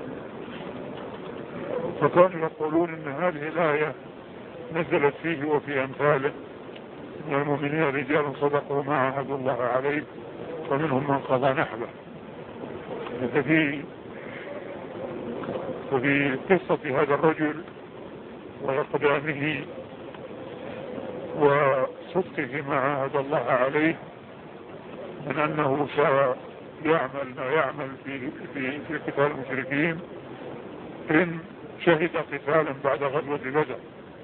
فكانوا يقولون إن هذه الآية نزلت فيه وفي أمثاله من المؤمنين رجال صدقوا ما عاهدوا الله عليه ومنهم من قضى نحبه. وفي قصة هذا الرجل وإقدامه وصدقه ما عاهد الله عليه من أنه سيعمل ما يعمل في قتال المشركين إن شهد قتالا بعد غزوة بدر،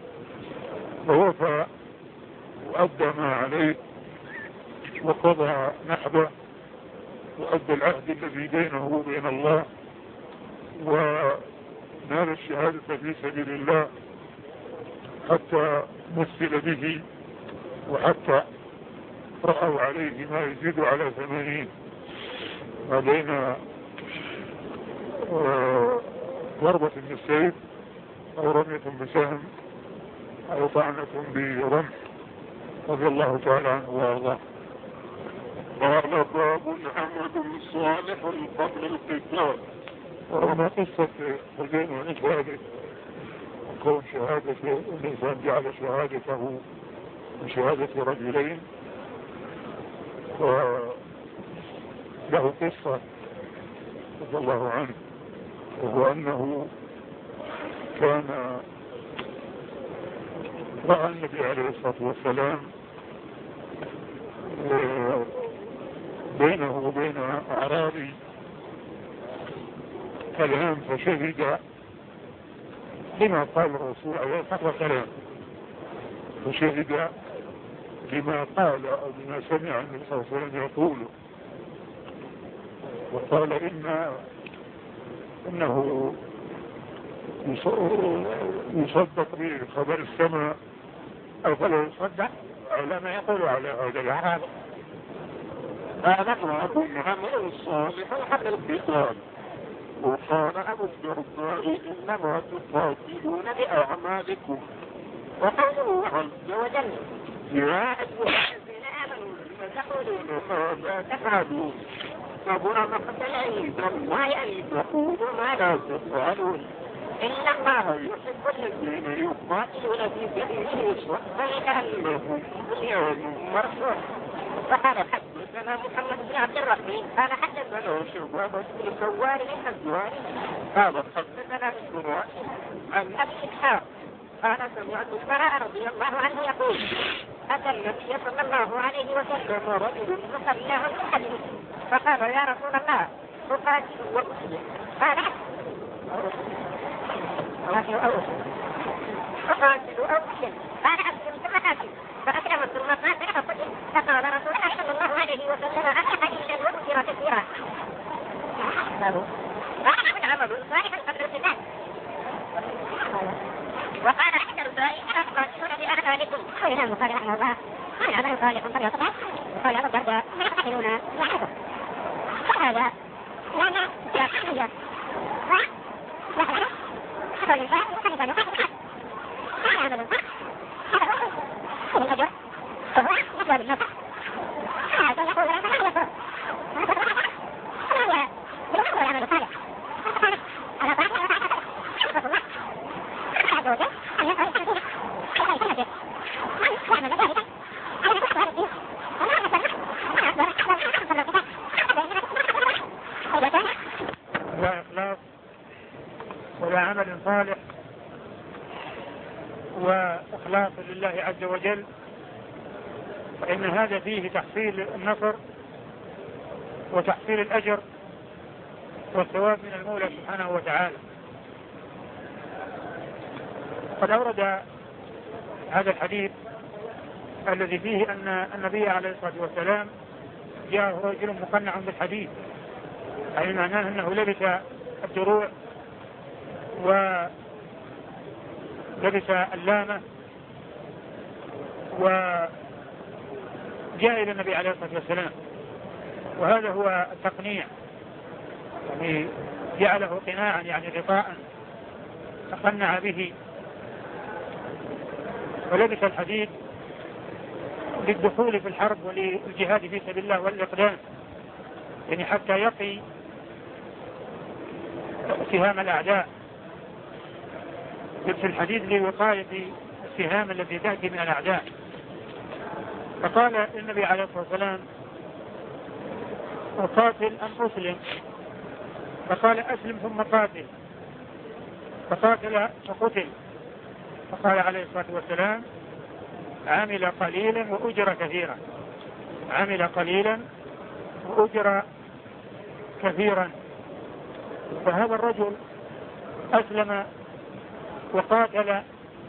فوفى وأدى ما عليه وقضى نحبه وأدى العهد الذي بينه وبين الله ونال الشهادة في سبيل الله حتى مثل به، وحتى رأوا عليه ما يزيد على 80 ما بين ضربة بالسيف أو رمية بسهم أو طعنة برمح، رضي الله تعالى عنه وارضاه. قال باب عمل صالح قبل القتال. وما قصة حزين وإشهاده وكون شهادة الإنسان جعل شهادته بشهادة رجلين، وله قصة رضي الله عنه، وهو أنه كان رأى النبي عليه الصلاة والسلام بينه وبين أعرابي كلام، فشهد لما قال الرسول عليه الصلاة والسلام، فشهد لما قال أو لما سمع النبي صلى الله عليه وسلم يقوله، وقال إنه يصدق بخبر السماء أو فلا يصدق على ما يقول على هذا العرب. هذا هو عمل الصالح قبل القتال. وقال أبو الدرداء إنما تقاتلون بأعمالكم. وقوله عز وجل يا أيها الذين آمنوا لم تقولون ما تفعلون كبر مقتا عند الله أن تقولوا ما لا تفعلون إن الله يحب الذين يقاتلون في سبيله صفا كأنهم بنيان مرصوص. وقال حدثنا محمد بن عبد الرحيم قال حدثنا شعبة بن سوار بن الزهري قال حدثنا الزهري عن أبي إسحاق قال سمعت البراء رضي الله عنه يقول أتى النبي صلى الله عليه وسلم رجل فصلاه الحديث فقال يا رسول الله أقاتل وأسلم قال أقاتل أو أسلم قال أسلم ثم قاتل فأسلم ثم قاتل فقتل فقال رسول الله صلى الله عليه وسلم أفلح إن وأسر كثيرا قال عمل صالحا قبل القتال. وقال أحد الرجال أقاتلون بأعمالكم قال قال رحمه الله قال عمل صالح قبل القتال. وقال أبو الدرداء ما يقتلون يعرفه فهذا لا يقتل ولا عمل صالح وإخلاص لله عز وجل، فإن هذا فيه تحصيل النصر وتحصيل الأجر والثواب من المولى سبحانه وتعالى. قد أورد هذا الحديث الذي فيه أن النبي عليه الصلاة والسلام جاءه رجل مقنع بالحديد، أي معناه أنه لبس الدروع ولبس اللامة وجاء إلى النبي عليه الصلاة والسلام، وهذا هو التقنيع، يعني جعله قناعا يعني غطاء تقنع به ولبس الحديد للدخول في الحرب وللجهاد في سبيل الله والإقدام، يعني حتى يقي سهام الأعداء. لبس الحديد لوقاية السهام التي تأتي من الأعداء. فقال النبي عليه الصلاة والسلام أقاتل أم أسلم؟ فقال أسلم ثم قاتل، فقاتل فقتل. فقال عليه الصلاة والسلام عمل قليلا وأجر كثيرا، عمل قليلا وأجر كثيرا. فهذا الرجل أسلم وقاتل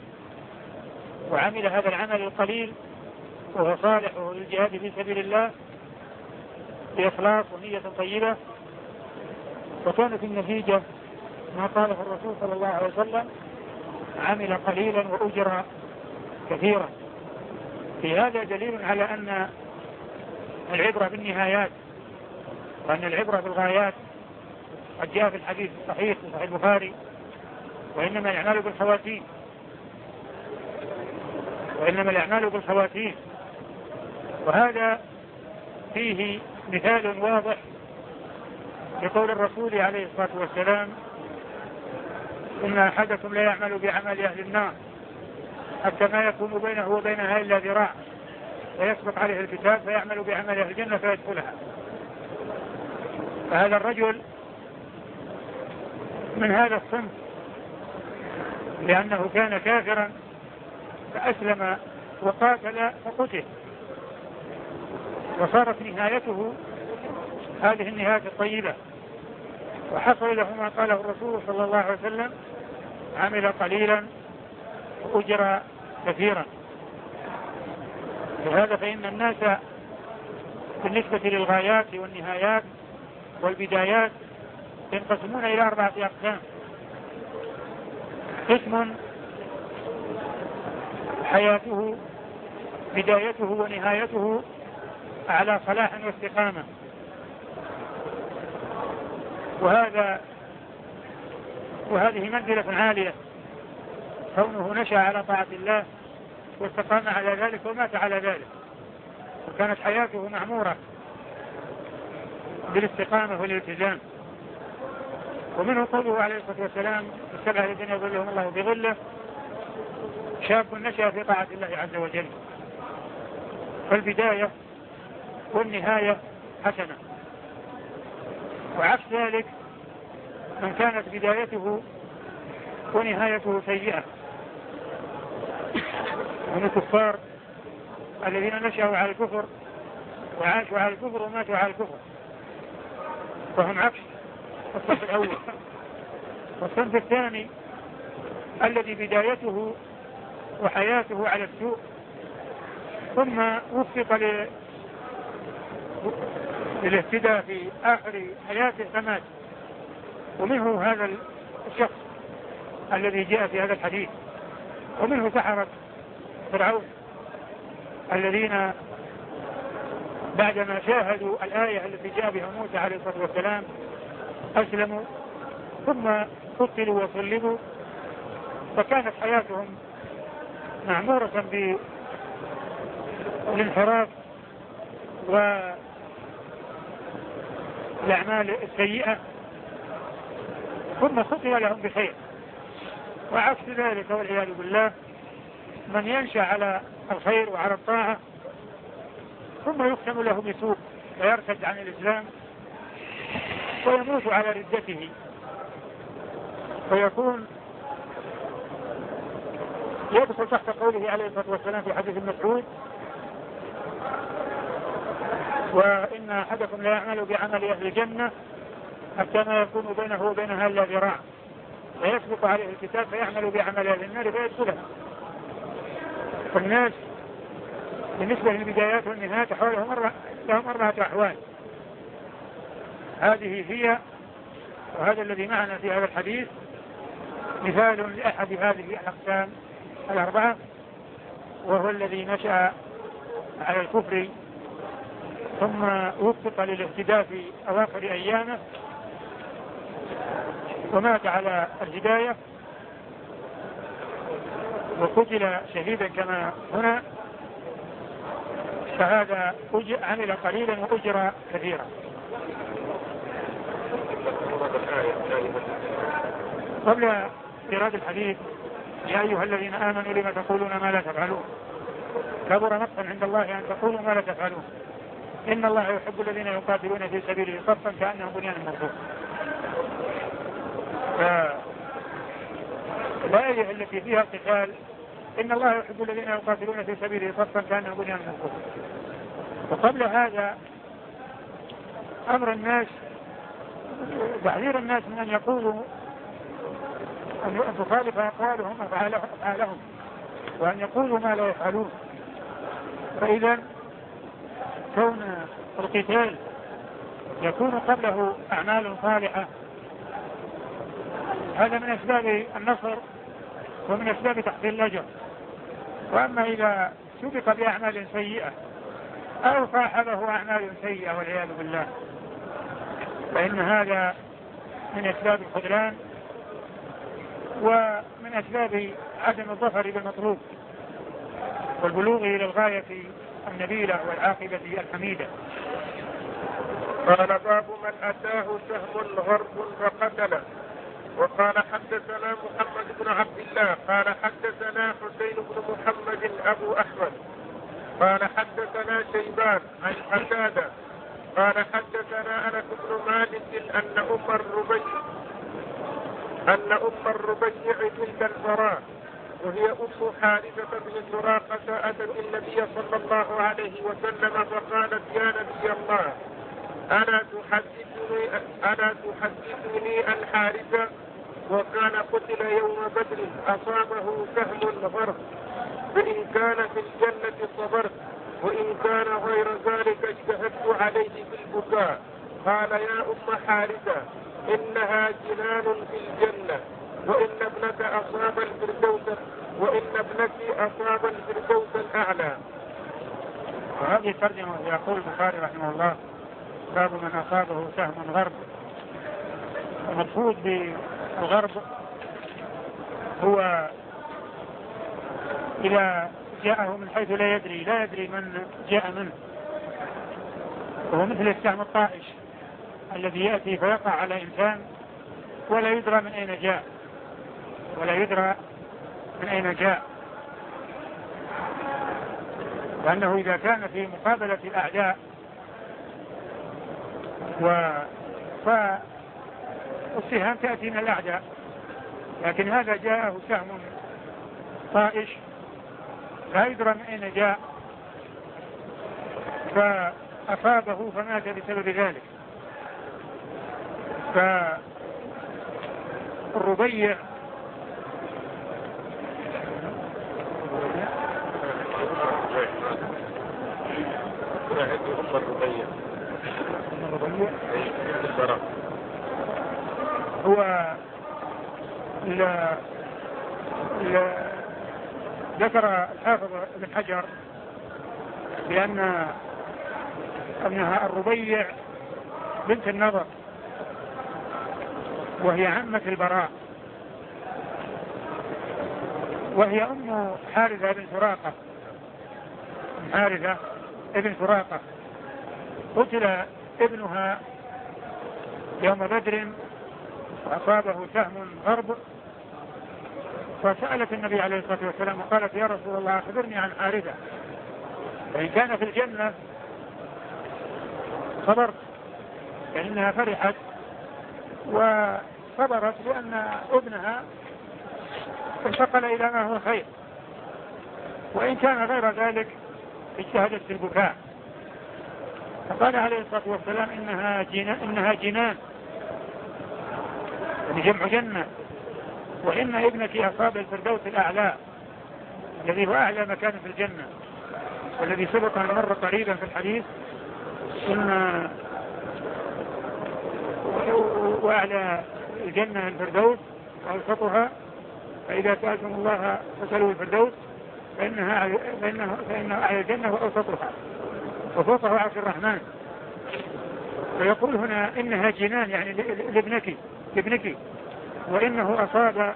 وعمل هذا العمل القليل وهو صالح للجهاد في سبيل الله بإخلاص ونية طيبة، وكانت النتيجة ما قاله الرسول صلى الله عليه وسلم عمل قليلا وأجر كثيرا. في هذا دليل على أن العبرة بالنهايات وأن العبرة بالغايات. قد جاء في الحديث الصحيح في صحيح البخاري وإنما الأعمال بالخواتيم، وإنما الأعمال بالخواتيم. وهذا فيه مثال واضح لقول الرسول عليه الصلاة والسلام إن أحدكم لا يعمل بعمل أهل النار حتى ما يكون بينه وبينها إلا ذراع فيسبق عليه الكتاب فيعمل بعمل أهل الجنة فيدخلها. فهذا الرجل من هذا الصنف لأنه كان كافرا فأسلم وقاتل فقتل، وصارت نهايته هذه النهاية الطيبة، وحصل له ما قاله الرسول صلى الله عليه وسلم عمل قليلا وأجر كثيرا. لهذا فإن الناس بالنسبة للغايات والنهايات والبدايات ينقسمون إلى 4 أقسام. قسم حياته بدايته ونهايته على صلاح واستقامة، وهذه منزلة عالية، كونه نشأ على طاعة الله واستقام على ذلك ومات على ذلك، وكانت حياته معمورة بالاستقامة والالتزام. ومنه قوله عليه الصلاة والسلام السبعة الذين يظلهم الله بظله شاب نشأ في طاعة الله عز وجل. فالبداية والنهاية حسنة، وعكس ذلك من كانت بدايته ونهايته سيئة من الكفار الذين نشأوا على الكفر وعاشوا على الكفر وماتوا على الكفر، فهم عكس الصف الأول. والصنف الثاني الذي بدايته وحياته على السوء ثم وفق للاهتداء في آخر حياته فمات. ومنه هذا الشخص الذي جاء في هذا الحديث، ومنه سحرة فرعون الذين بعدما شاهدوا الآية التي جاء بها موسى عليه الصلاة والسلام أسلموا ثم قتلوا وصلبوا، فكانت حياتهم معمورة بالانحراف والأعمال السيئة، ثم ختم لهم بخير. وعكس ذلك والعياذ بالله من ينشأ على الخير وعلى الطاعة ثم يختم له بسوء ويرتد عن الإسلام ويموت على ردته، فيكون يدخل تحت قوله عليه الصلاة والسلام في حديث مسعود وإن أحدكم لا يعمل بعمل أهل الجنة حتى ما يكون بينه وبينها إلا ذراع ويسبق عليه الكتاب فيعمل بعمل أهل النار فيدخلها. فالناس بالنسبة للبدايات والنهايات لهم 4 أحوال، هذه هي، وهذا الذي معنا في هذا الحديث مثال لأحد هذه الأقسام 4، وهو الذي نشأ على الكفر ثم وفق للاهتداء في أواخر أيامه ومات على الهداية وقتل شهيدا كما هنا، فهذا عمل قليلا وأجر كثيرا. قبل إيراد الحديث يا أيها الذين آمنوا لما تقولون ما لا تفعلون، كبر مقتا عند الله أن تقولوا ما لا تفعلون. إن الله يحب الذين يقاتلون في سبيله صفا كأنهم بنيان مرصوص. الآية التي فيها القتال إن الله يحب الذين يقاتلون في سبيله صفا كأنهم بنيان مرصوص. وقبل هذا أمر الناس تحذير الناس من أن يقولوا أن تخالف أقوالهم أفعالهم وأن يقولوا ما لا يفعلون. فإذا كون القتال يكون قبله أعمال صالحة هذا من أسباب النصر ومن أسباب تحصيل الأجر. وأما إذا سبق بأعمال سيئة أو صاحبه أعمال سيئة والعياذ بالله فإن هذا من أسباب الخذلان ومن أسباب عدم الظفر بالمطلوب والبلوغ إلى الغاية النبيلة والعاقبة الحميدة. قال باب من أتاه سهم غرب فقتله. وقال حدثنا محمد بن عبد الله قال حدثنا حسين بن محمد أبو أحمد قال حدثنا شيبان عن قتادة قال حدثنا أنس بن مالك أن أم الربيع بنت البراء وهي أم حارثة بن سراقة أتت النبي صلى الله عليه وسلم فقالت يا نبي الله ألا تحدثني عن حارثة وكان قتل يوم بدر أصابه سهم غرب فإن كان في الجنة صبرت وإن كان غير ذلك اجتهدت عليه بالبكاء. قال يا أم حارثة إنها جنان في الجنة وإن ابنك أصاب الفردوس الأعلى. وهذه الترجمة يقول البخاري رحمه الله باب من أصابه سهم غرب. المقصود بالغرب هو إذا جاءه من حيث لا يدري من جاء منه، وهو مثل السهم الطائش الذي يأتي فيقع على إنسان ولا يدرى من أين جاء لأنه إذا كان في مقابلة الأعداء فالسهام تأتي من الأعداء، لكن هذا جاءه سهم طائش لا يدرى من أين جاء فأصابه فمات بسبب ذلك. فالربيع هو ذكر الحافظ ابن حجر بأن ابنها الربيع بنت النضر وهي عمة البراء وهي أم حارثة ابن سراقة قتل ابنها يوم بدر وأصابه سهم غرب فسألت النبي عليه الصلاة والسلام وقالت يا رسول الله أخبرني عن حارثة فإن كان في الجنة صبرت لأنها فرحت وصبرت لأن ابنها انتقل إلى ما هو خير، وإن كان غير ذلك اجتهدت في البكاء. فقال عليه الصلاة والسلام إنها جنان جمع جنة وإن ابنك أصاب الفردوس الأعلى الذي هو أعلى مكان في الجنة والذي سبق أن مر قريبا في الحديث إن وأعلى الجنة الفردوس وأوسطها فإذا سألتم الله فسألوا الفردوس فإنها أعلى الجنة وأوسطها وفوقه عرش الرحمن. فيقول هنا إنها جنان يعني لابنك وإنه أصاب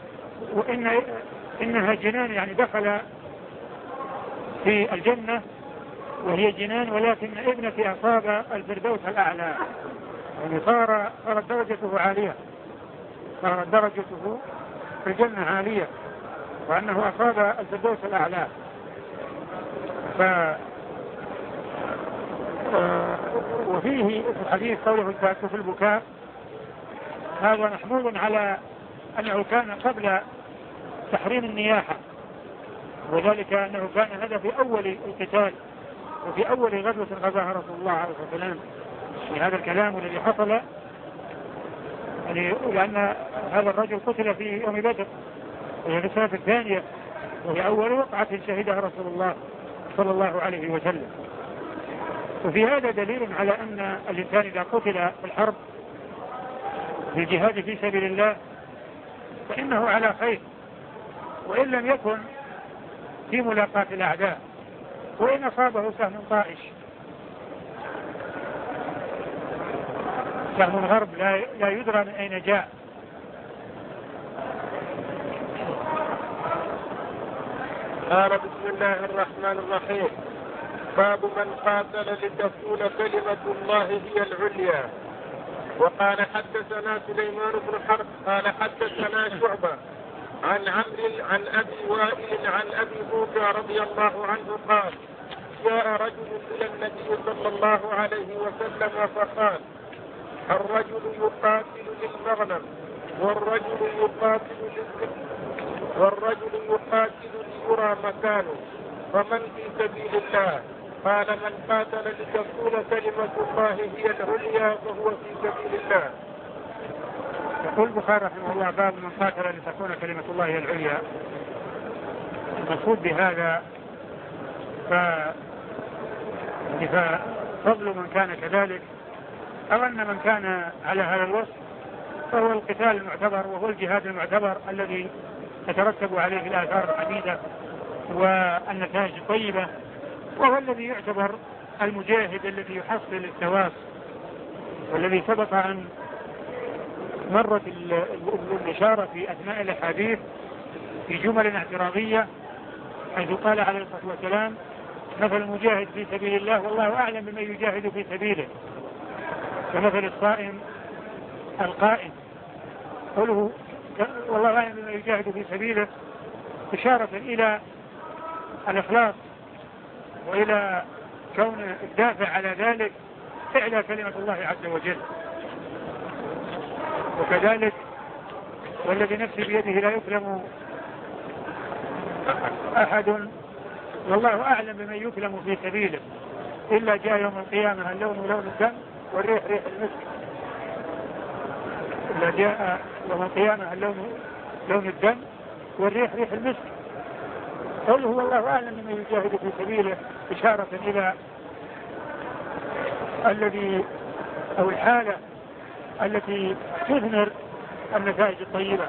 إنها جنان يعني دخل في الجنة وهي جنان ولكن ابنك أصاب الفردوس الأعلى يعني صارت درجته عالية، صارت درجته في الجنة عالية وأنه أصاب الفردوس الأعلى. وفيه في الحديث قوله في البكاء، هذا محمول على أنه كان قبل تحريم النياحة، وذلك أنه كان هذا في أول القتال وفي أول غزوة غزاها رسول الله عليه الصلاة والسلام، هذا الكلام الذي حصل يعني لأن هذا الرجل قتل في يوم بدر وهي في السنة الثانية، وهي أول وقعة شهدها رسول الله صلى الله عليه وسلم. وفي هذا دليل على أن الإنسان إذا قتل في الحرب في الجهاد في سبيل الله فإنه على خير، وإن لم يكن في ملاقاة الأعداء، وإن أصابه سهم طائش، سهم الغرب لا يدرى من أين جاء. قال بسم الله الرحمن الرحيم: باب من قاتل لتكون كلمة الله هي العليا. وقال حدثنا سليمان بن حرب قال حدثنا شعبة عن عمرو عن أبي وائل عن أبي موسى رضي الله عنه قال: جاء رجل إلى النبي صلى الله عليه وسلم فقال: الرجل يقاتل للمغنم والرجل يقاتل ليرى مكانه، فمن في سبيل الله؟ قال: من قاتل لتكون كلمة الله هي العليا فهو في سبيل الله. يقول البخاري رحمه الله: باب من قاتل لتكون كلمة الله هي العليا. المقصود بهذا ففضل من كان كذلك، أو أن من كان على هذا الوصف فهو القتال المعتبر، وهو الجهاد المعتبر الذي تترتب عليه الآثار الحميدة والنتائج الطيبة، وهو الذي يعتبر المجاهد الذي يحصل الثواب، والذي سبق أن مرت الإشارة في أثناء الأحاديث في جمل اعتراضية، حيث قال عليه الصلاة والسلام: مثل المجاهد في سبيل الله والله أعلم بمن يجاهد في سبيله، كمثل الصائم القائم. قوله والله أعلم بمن يجاهد في سبيله إشارة إلى الإخلاص وإلى كون الدافع على ذلك فعل كلمة الله عز وجل. وكذلك والذي نفسي بيده لا يكلم أحد والله أعلم بمن يكلم في سبيله إلا جاء يوم القيامة اللون لون الدم والريح ريح المسك. إلا جاء يوم القيامة اللون لون الدم والريح ريح المسك. قوله والله أعلم بمن يجاهد في سبيله إشارة إلى الذي أو الحالة التي تثمر النتائج الطيبة.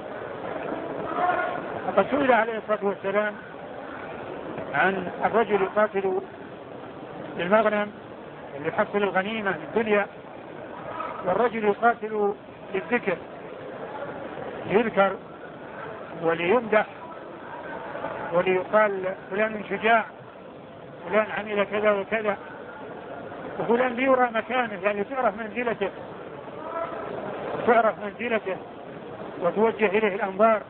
وقد سئل عليه الصلاة والسلام عن الرجل يقاتل للمغنم اللي يحصل الغنيمة للدنيا، والرجل يقاتل للذكر ليذكر وليمدح وليقال فلان شجاع، فلان عمل كذا وكذا، وفلان ليرى مكانه، يعني تعرف منزلته وتوجه إليه الأنظار.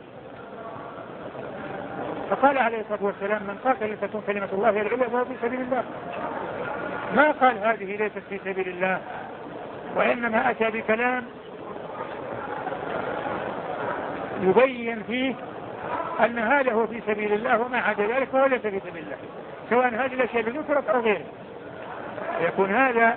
فقال عليه الصلاة والسلام: من قاتل لتكون كلمة الله هي العليا فهو في سبيل الله. ما قال هذه ليست في سبيل الله، وإنما أتى بكلام يبين فيه أن هذا هو في سبيل الله، وما عدا ذلك فهو ليس في سبيل الله، سواء هذه الأشياء اللي ذكرت أو غيره. يكون هذا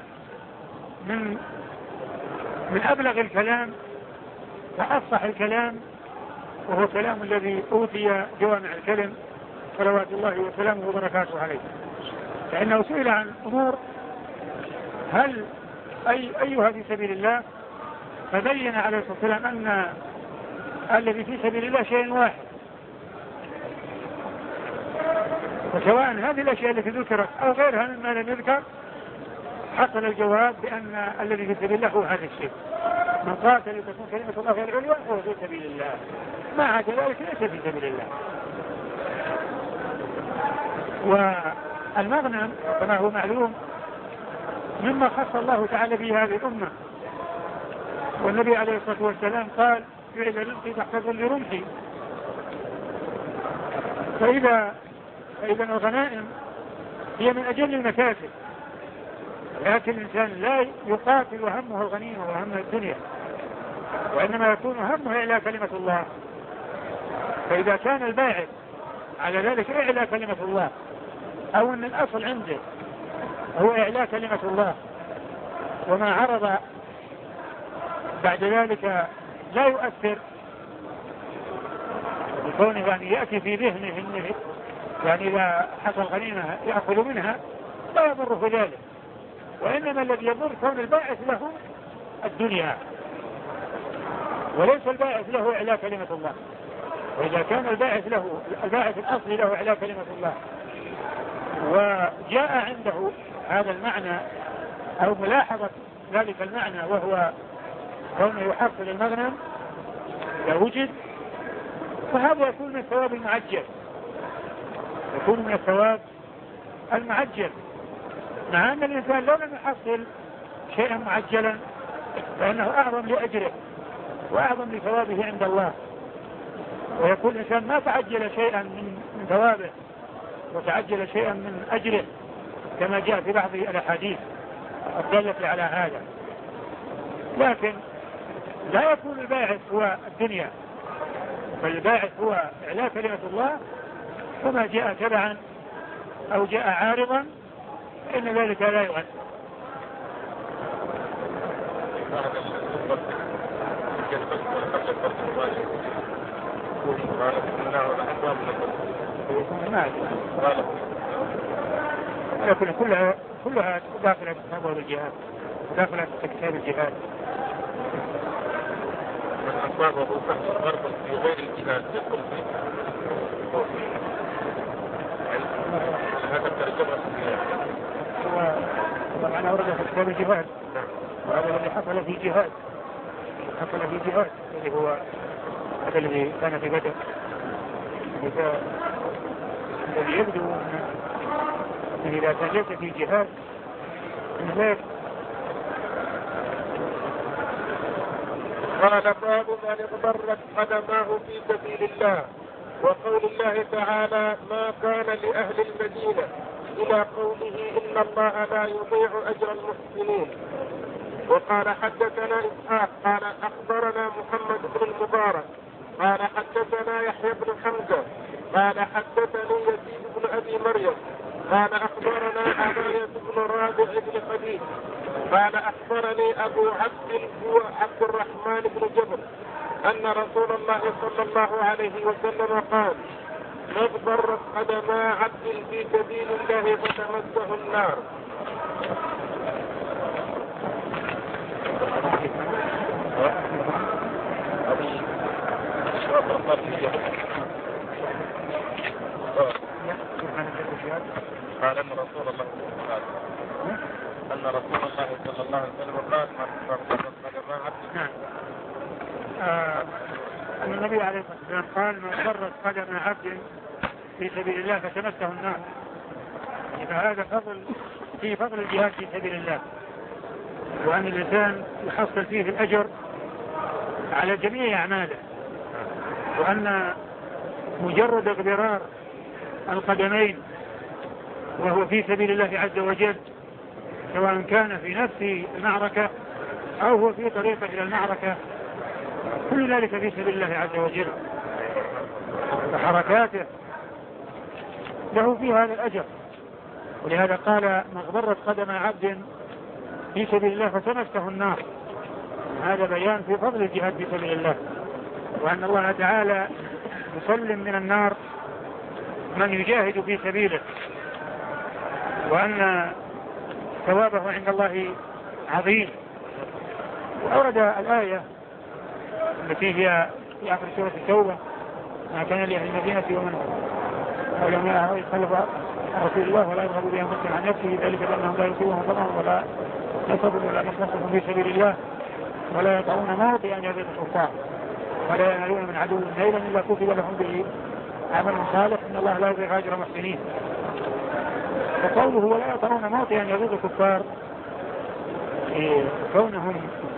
من أبلغ الكلام وأفصح الكلام، وهو كلام الذي أوتي جوامع الكلم صلوات الله وسلامه وبركاته عليه. فإنه سئل عن أمور هل أيها في سبيل الله، فبين عليه الصلاة والسلام أن الذي في سبيل الله شيء واحد، وسواء هذه الأشياء التي ذكرت أو غيرها مما لم يذكر حصل الجواب بأن الذي في سبيل الله هو هذا الشيء. من قاتل لتكون كلمة الله هي العليا فهو في سبيل الله، ما عدا ذلك ليس في سبيل الله. والمغنم كما هو معلوم مما خص الله تعالى به هذه الأمة، والنبي عليه الصلاة والسلام قال: جعل رزقي تحت ظل رمحي. فإذا الغنائم هي من أجل المكاسب، لكن الإنسان لا يقاتل وهمه الغنيمة وهمه الدنيا، وإنما يكون همه إعلاء كلمة الله. فإذا كان الباعث على ذلك إعلاء كلمة الله، أو أن الأصل عنده هو إعلاء كلمة الله، وما عرض بعد ذلك لا يؤثر، بكونه يعني يأتي في ذهنه إنه يعني إذا حصل غنيمة يأخذ منها لا يضر في ذلك، وإنما الذي يضر كون الباعث له الدنيا وليس الباعث له إعلاء كلمة الله. وإذا كان الباعث الأصلي له إعلاء كلمة الله، وجاء عنده هذا المعنى أو ملاحظة ذلك المعنى وهو كونه يحصل المغنم إذا وجد، فهذا يكون من الثواب المعجل، يكون من الثواب المعجل، مع أن الإنسان لو لم يحصل شيئا معجلا فإنه أعظم لأجره وأعظم لثوابه عند الله. ويكون الإنسان ما تعجل شيئا من ثوابه وتعجل شيئا من أجره، كما جاء في بعض الأحاديث الدالة على هذا. لكن لا يكون الباعث هو الدنيا، فالباعث هو إعلاء كلمة الله، فما جاء تبعا أو جاء عارضا فإن ذلك لا يؤثر. كلها داخلة في كتاب الجهاد، داخلة في كتاب الجهاد. من أصابه فحص ضرب في غير الجهاد يدخل فيه. هذا الترجمة هو طبعا أورد في كتاب الجهاد، وهذا الذي حصل في جهاد، اللي هو هذا الذي كان في بدر، الذي يبدو أن إذا كان ليس في جهاد من ذلك. قال باب من اضطرت قدماه في سبيل الله، وقول الله تعالى ما كان لأهل المدينة إلى قوله إن الله لا يضيع أجر المحسنين. وقال حدثنا إسحاق قال أخبرنا محمد بن المبارك قال حدثنا يحيى بن حمزة قال حدثني يزيد بن أبي مريم قال أخبرنا عباية بن رابع بن خديج قال أخبرني أبو عبد هو عبد الرحمن بن جبر أن رسول الله صلى الله عليه وسلم قال ما اضطرت قدما عبد في سبيل الله فتمسه النار. قال أن رسول الله صلى الله عليه وسلم قال ما اضطرت قدما عبد. أن النبي عليه الصلاة والسلام قال ما اضطرت قدم عبد في سبيل الله فتمسه النار. فهذا فضل الجهاد في سبيل الله، وأن الإنسان يحصل فيه الأجر على جميع أعماله، وأن مجرد اغبرار القدمين وهو في سبيل الله عز وجل، سواء كان في نفس المعركة أو هو في طريقه إلى المعركة، كل ذلك في سبيل الله عز وجل، فحركاته له في هذا الأجر. ولهذا قال ما اغبرت قدم عبد في سبيل الله فتمسه النار. هذا بيان في فضل الجهاد في سبيل الله، وأن الله تعالى يسلم من النار من يجاهد في سبيله، وأن ثوابه عند الله عظيم. وأورد الآية التي هي في آخر سورة التوبة ما كان لأهل المدينة ومن علماء يخلف رسول الله ولا يرغبوا بأنفسهم عن نفسه، ذلك بأنهم لا يصيبهم ظمأ ولا نصب ولا مخمصة في سبيل الله ولا يطعون موطئا يغيظ الكفار ولا ينالون من عدو نيلا إلا كتب لهم به عمل صالح إن الله لا يضيع أجر المحسنين. وقوله ولا يطعون موطئا يغيظ الكفار كونهم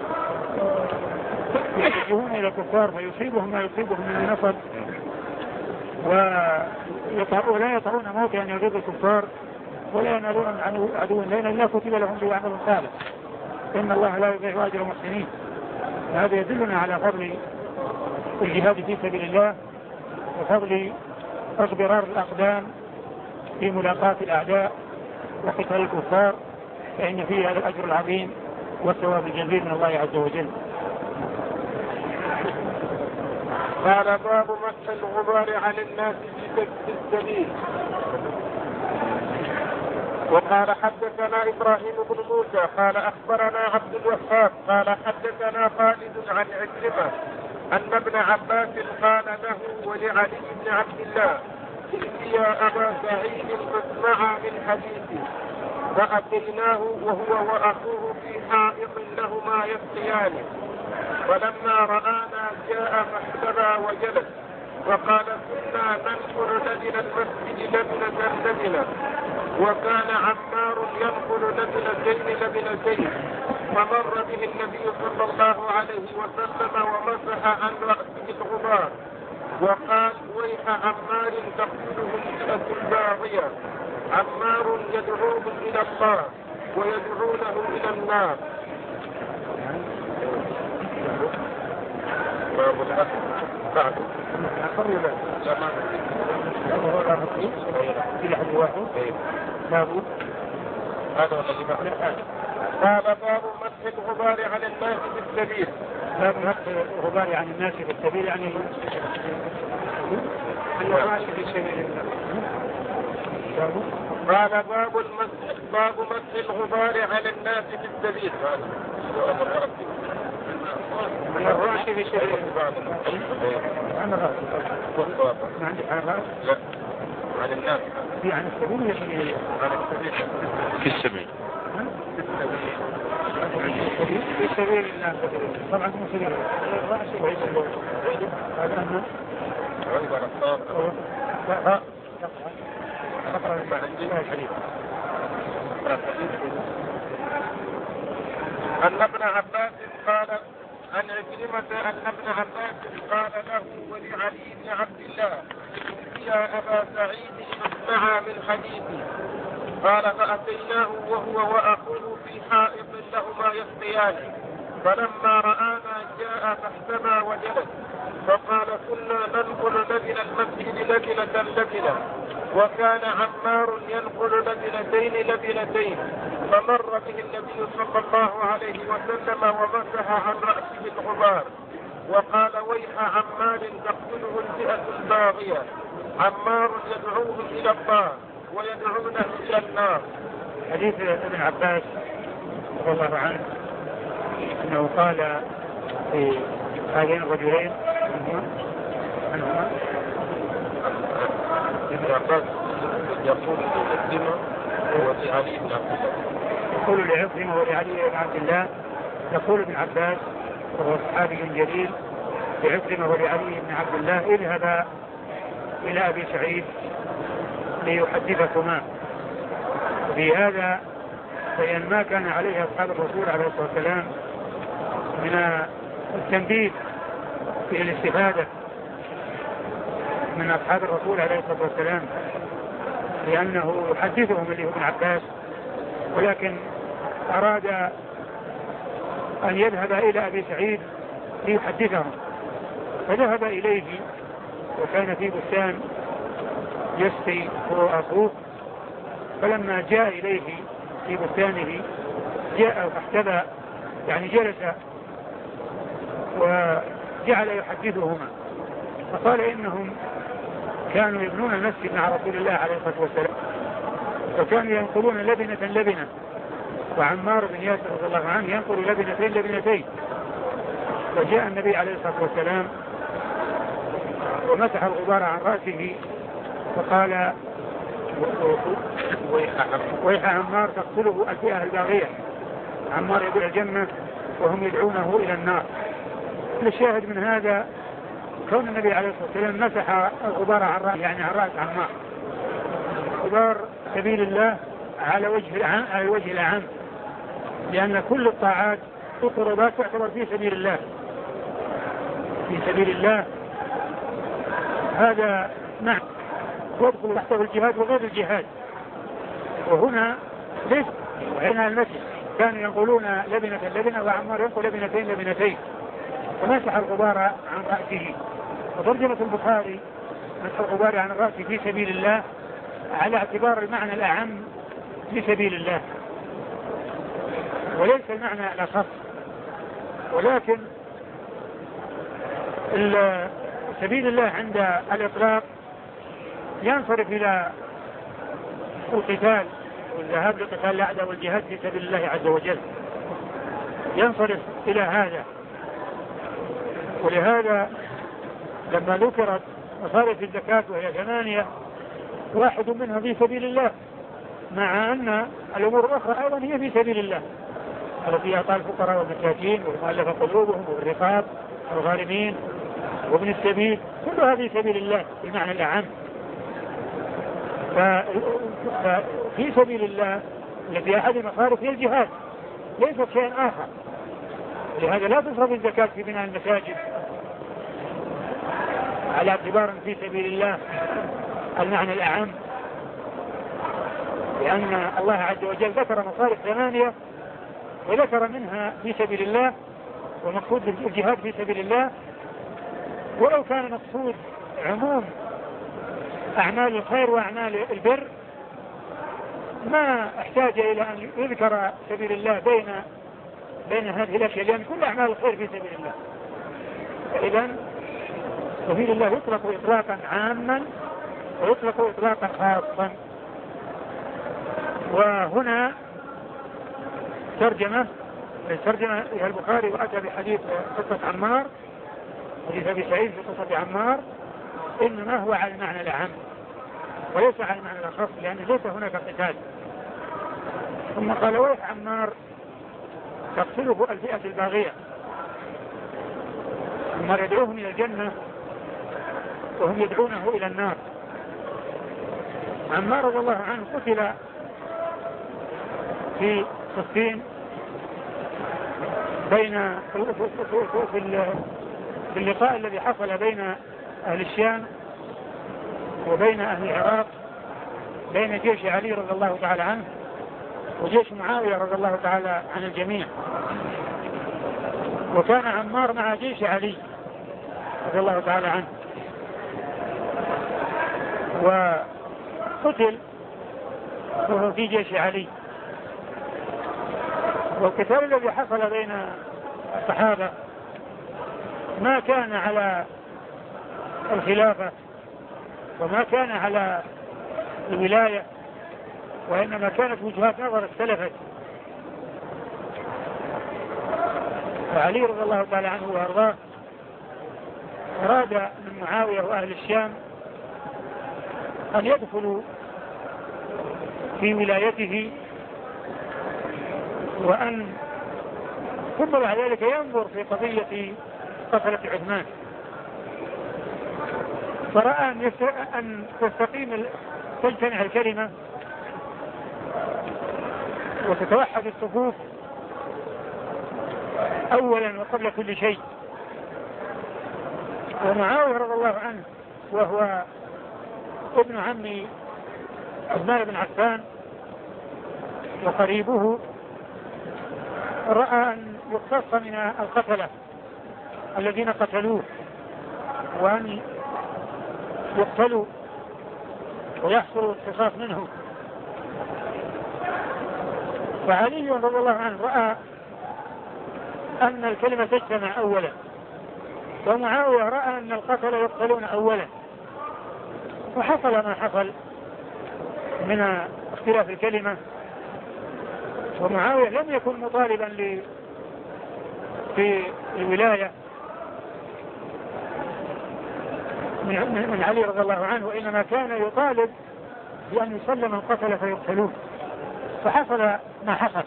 يتجهون إلى الكفار فيصيبهم ما يصيبهم من النصب، ولا يطعون موطئا يغيظ الكفار ولا ينالون عن عدو لنا إلا كتب لهم به عمل صالح إن الله لا يضيع أجر المحسنين. هذا يدلنا على فضل الجهاد في سبيل الله وفضل اغبرار الأقدام في ملاقاة الأعداء وقتال الكفار، فإن فيه هذا الأجر العظيم والثواب الجزيل من الله عز وجل. قال باب مسح الغبار عن الناس في السبيل. وقال حدثنا إبراهيم بن موسى قال أخبرنا عبد الوهاب قال حدثنا خالد عن عكرمة أن ابن عباس قال له ولعلي بن عبد الله يا أبا سعيد فاسمعا من حديثي، فأتيناه وهو وأخوه في حائط لهما يسقيان، فلما رآنا جاء فاحتبى وجلس وقال كنا ننقل لبن المسجد لبنة، وكان عمار ينقل لبنتين، فمر به النبي صلى الله عليه وسلم ومسح عن رأسه الغبار وقال ويح عمار تقتله الفئة الباغية، عمار يدعوهم إلى الله ويدعونه إلى النار. قال باب مسح الغبار عن الناس في السبيل. باب مسح الغبار عن الناس في السبيل يعني الماشي في سبيل الله. قال باب مسح الغبار عن الناس في السبيل. الراشي في سبيل الله. عن الراشي. ما عندي عن الراشي؟ لا. عن الناس. في عن السبيل يعني عن السبيل. في السبيل. في سبيل الله. طبعا مو سبيل الراشي وهي سبيل. هذا أنه. أن ابن عباس قال عن عكرمة أن ابن عباس قال له ولعلي بن عبد الله يا أبا سعيد اسمعا من حديثي، قال فأتيناه وهو وأخوه في حائط لهما يسقيان، فلما رآنا جاء فاحتبى وجلس فقال كنا ننقل لبن المسجد لبنة، وكان عمار ينقل لبنتين، فمر به النبي صلى الله عليه وسلم ومسح عن رأسه الغبار وقال ويح عمار تقتله الفئة الباغية، عمار يدعوهم إلى الله ويدعونه إلى النار. حديث ابن عباس رضي الله عنه أنه قال في هذين الرجلين عنهما ابن عباس يقول لعكرمة ولعلي بن عبد الله يقول لعكرمة ولعلي بن عبد الله يقول ابن عباس وهو صحابي جليل لعكرمة ولعلي بن عبد الله اذهبا إلى أبي سعيد ليحدثكما. وفي هذا بيان ما كان عليه أصحاب الرسول عليه الصلاة والسلام من التنبيه في الاستفادة من أصحاب الرسول عليه الصلاة والسلام، لأنه يحدثهم اللي هو ابن عباس، ولكن أراد أن يذهب إلى أبي سعيد ليحدثهم، فذهب إليه وكان في بستان يسقي هو أخوه، فلما جاء إليه في بستانه جاء فاحتبى يعني جلس وجعل يحدثهما، فقال إنهم كانوا يبنون المسجد مع رسول الله عليه الصلاة والسلام وكانوا ينقلون لبنة، وعمار بن ياسر رضي الله عنه ينقل لبنتين، وجاء النبي عليه الصلاة والسلام ومسح الغبار عن رأسه وقال ويح عمار تقتله الفئة الباغية، عمار يدعو الجنة وهم يدعونه إلى النار. الشاهد من هذا كون النبي عليه الصلاة والسلام مسح الغبار عن رأس يعني عن رأس عمار، غبار سبيل الله على الوجه الأعم، لأن كل الطاعات والقربات تعتبر في سبيل الله، هذا نعم يدخل تحته الجهاد وغير الجهاد، وهنا ليس وهنا المسح كانوا ينقلون لبنة وعمار ينقل لبنتين ومسح الغبار عن رأسه. وترجمة البخاري مسح الغبار عن الرأس في سبيل الله على اعتبار المعنى الأعم في سبيل الله وليس المعنى الأخص، ولكن سبيل الله عند الإطلاق ينصرف إلى القتال والذهاب لقتال الأعداء والجهاد في سبيل الله عز وجل، ينصرف إلى هذا. ولهذا لما ذكرت مصارف الزكاة وهي 8 واحد منها في سبيل الله، مع أن الأمور الأخرى أيضا هي في سبيل الله التي أعطى الفقراء والمساكين والمؤلفة قلوبهم والرقاب والغارمين وابن السبيل كلها في سبيل الله بمعنى الأعم. ففي سبيل الله التي أحد المصارف هي الجهاد ليست شيء آخر. لهذا لا تصرف الزكاة في بناء المساجد على اعتبار في سبيل الله المعنى الأعم، لأن الله عز وجل ذكر مصارف 8 وذكر منها في سبيل الله، ومقصود الجهاد في سبيل الله. ولو كان مقصود عموم أعمال الخير وأعمال البر ما احتاج إلى أن يذكر سبيل الله بين هذه الأشياء، لأن كل أعمال الخير في سبيل الله. فإذا سبيل الله يطلق إطلاقا عاما ويطلق إطلاقا خاصا. وهنا ترجمة البخاري وأتى بحديث قصة عمار، حديث أبي سعيد في قصة عمار، إنما هو على المعنى الأعم وليس على المعنى الأخص، لأن ليس هناك قتال. ثم قال: ويح عمار تقتله الفئة الباغية. عمار يدعوهم إلى الجنة وهم يدعونه إلى النار. عمار رضي الله عنه قتل في صفين في اللقاء الذي حصل بين أهل الشام وبين أهل العراق، بين جيش علي رضي الله تعالى عنه وجيش معاوية رضي الله تعالى عن الجميع. وكان عمار مع جيش علي رضي الله تعالى عنه، وقتل وهو في جيش علي. والقتال الذي حصل بين الصحابة ما كان على الخلافة وما كان على الولاية، وإنما كانت وجهات نظر اختلفت. وعلي رضي الله تعالى عنه وأرضاه أراد من معاوية وأهل الشام أن يدخلوا في ولايته، وأن ثم بعد ذلك ينظر في قضية قتلة عثمان. فرأى أن تجتمع الكلمة وتتوحد الصفوف أولا وقبل كل شيء. ومعاوية رضي الله عنه وهو ابن عم عثمان بن عفان وقريبه رأى أن يقتص من القتلة الذين قتلوه وأن يقتلوا ويحصل القصاص منهم. فعلي رضي الله عنه رأى أن الكلمة تجتمع أولا، ومعاوية رأى أن القتل يقتلون أولا، وحصل ما حصل من اختلاف الكلمة. ومعاوية لم يكن مطالبا في الولاية من علي رضي الله عنه، وإنما كان يطالب بأن يسلم القتل فيقتلون. فحصل ما حصل،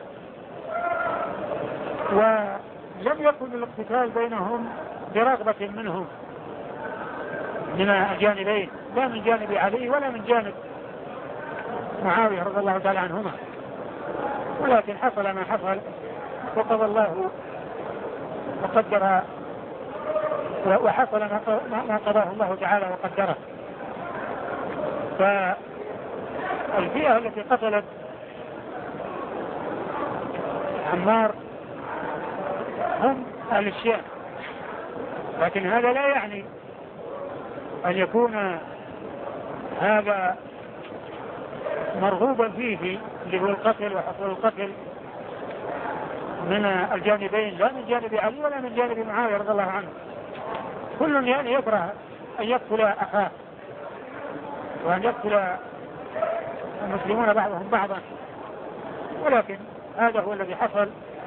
ولم يكن الاقتتال بينهم برغبة منهم من الجانبين، لا من جانب علي ولا من جانب معاوية رضي الله تعالى عنهما، ولكن حصل ما حصل وقضى الله وقدر، وحصل ما قضاه الله تعالى وقدره. فالفئة التي قتلت عمار هم أهل الشام، لكن هذا لا يعني أن يكون هذا مرغوبا فيه اللي هو القتل وحصول القتل من الجانبين، لا من جانب علي ولا من جانب معاوية رضي الله عنه. كل يعني يكره أن يقتل أخاه وأن يقتل المسلمون بعضهم بعضا، ولكن هذا هو الذي حصل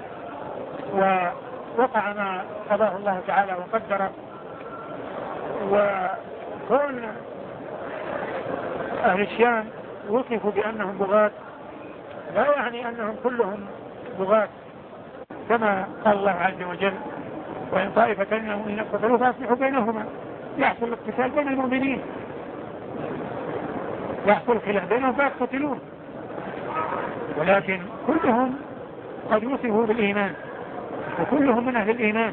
ووقع ما قضاه الله تعالى وقدره. وكون أهل الشام وصفوا بأنهم بغاة لا يعني أنهم كلهم بغاة، كما قال الله عز وجل: وإن طائفتان من المؤمنين اقتتلوا فأصلحوا بينهما. يحصل الاقتتال بين المؤمنين، يحصل خلاف بينهم فيقتتلون، ولكن كلهم قد وصفوا بالإيمان وكلهم من أهل الإيمان.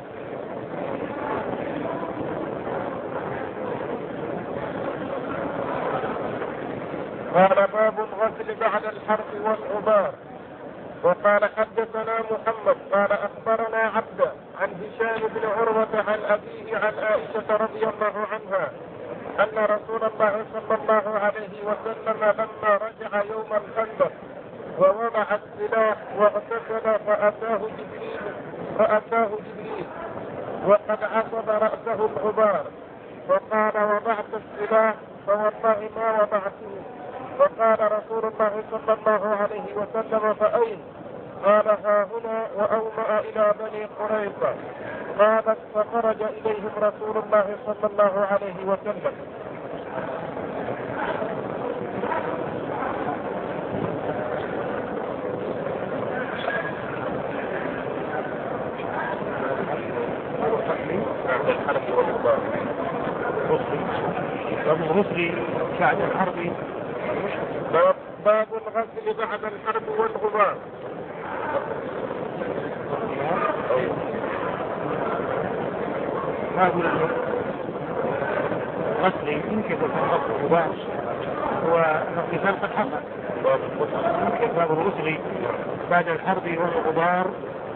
قال: باب الغسل بعد الحرب والغبار. وقال: حدثنا محمد قال أخبرنا عبد عن هشام بن عروة عن أبيه عن عائشة رضي الله عنها أن رسول الله صلى الله عليه وسلم لما رجع يوم الخندق ووضع السلاح واغتسل فأتاه جبريل وقد عصب رأسه الغبار فقال: وضعت السلاح؟ فوالله ما وضعته. فقال رسول الله صلى الله عليه وسلم: فأين؟ قال: ها هنا، وأومأ إلى بني قريظة. قالت: فخرج إليهم رسول الله صلى الله عليه وسلم. الغسل بعد الحرب. باب الغسل بعد الحرب والغبار. باب الغسل يمكن الغبار والاغتسال قد حصل. باب الغسل بعد الحرب والغبار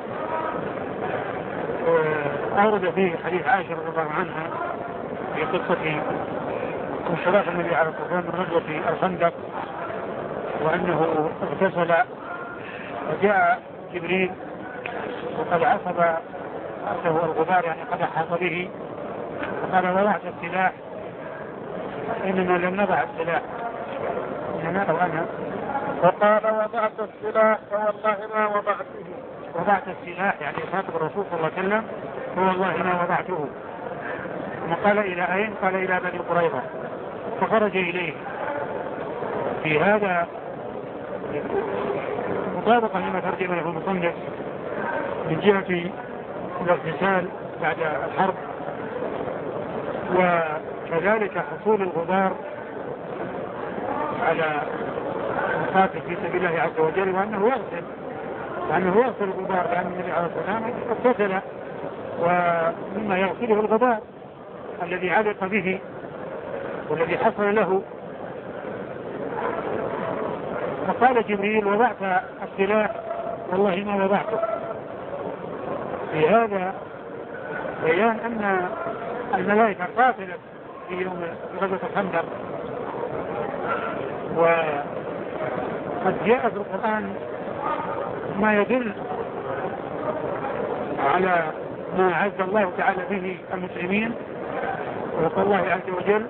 أورد فيه حديث عائشة رضي الله عنها في قصة انشراح النبي عليه الصلاة والسلام من غزوة الخندق، وأنه اغتسل وجاء جبريل وقد عصب رأسه الغبار، يعني قد أحاط به، فقال: وضعت السلاح؟ إنما لم نضع السلاح، إنما أو أنا. فقال: وضعت السلاح؟ فوالله ما وضعته. وضعت السلاح يعني خاطب الرسول صلى الله عليه وسلم: فوالله ما وضعته. ثم قال: إلى أين؟ قال: إلى بني قريظة. فخرج إليه. في هذا مطابقة لما ترجم له المصنف من جهة الاغتسال بعد الحرب، وكذلك حصول الغبار على المقاتل في سبيل الله عز وجل، وأنه يغسل الغبار، لأن النبي عليه الصلاة والسلام اغتسل ومما يغسله الغبار الذي علق به والذي حصل له. فقال جبريل: وضعت السلاح؟ والله ما وضعته. في هذا بيان أن الملائكة قاتلت في يوم غزوة الخندق، وقد جاء في القرآن ما يدل على ما عز الله تعالى به المسلمين، وقال الله عز وجل: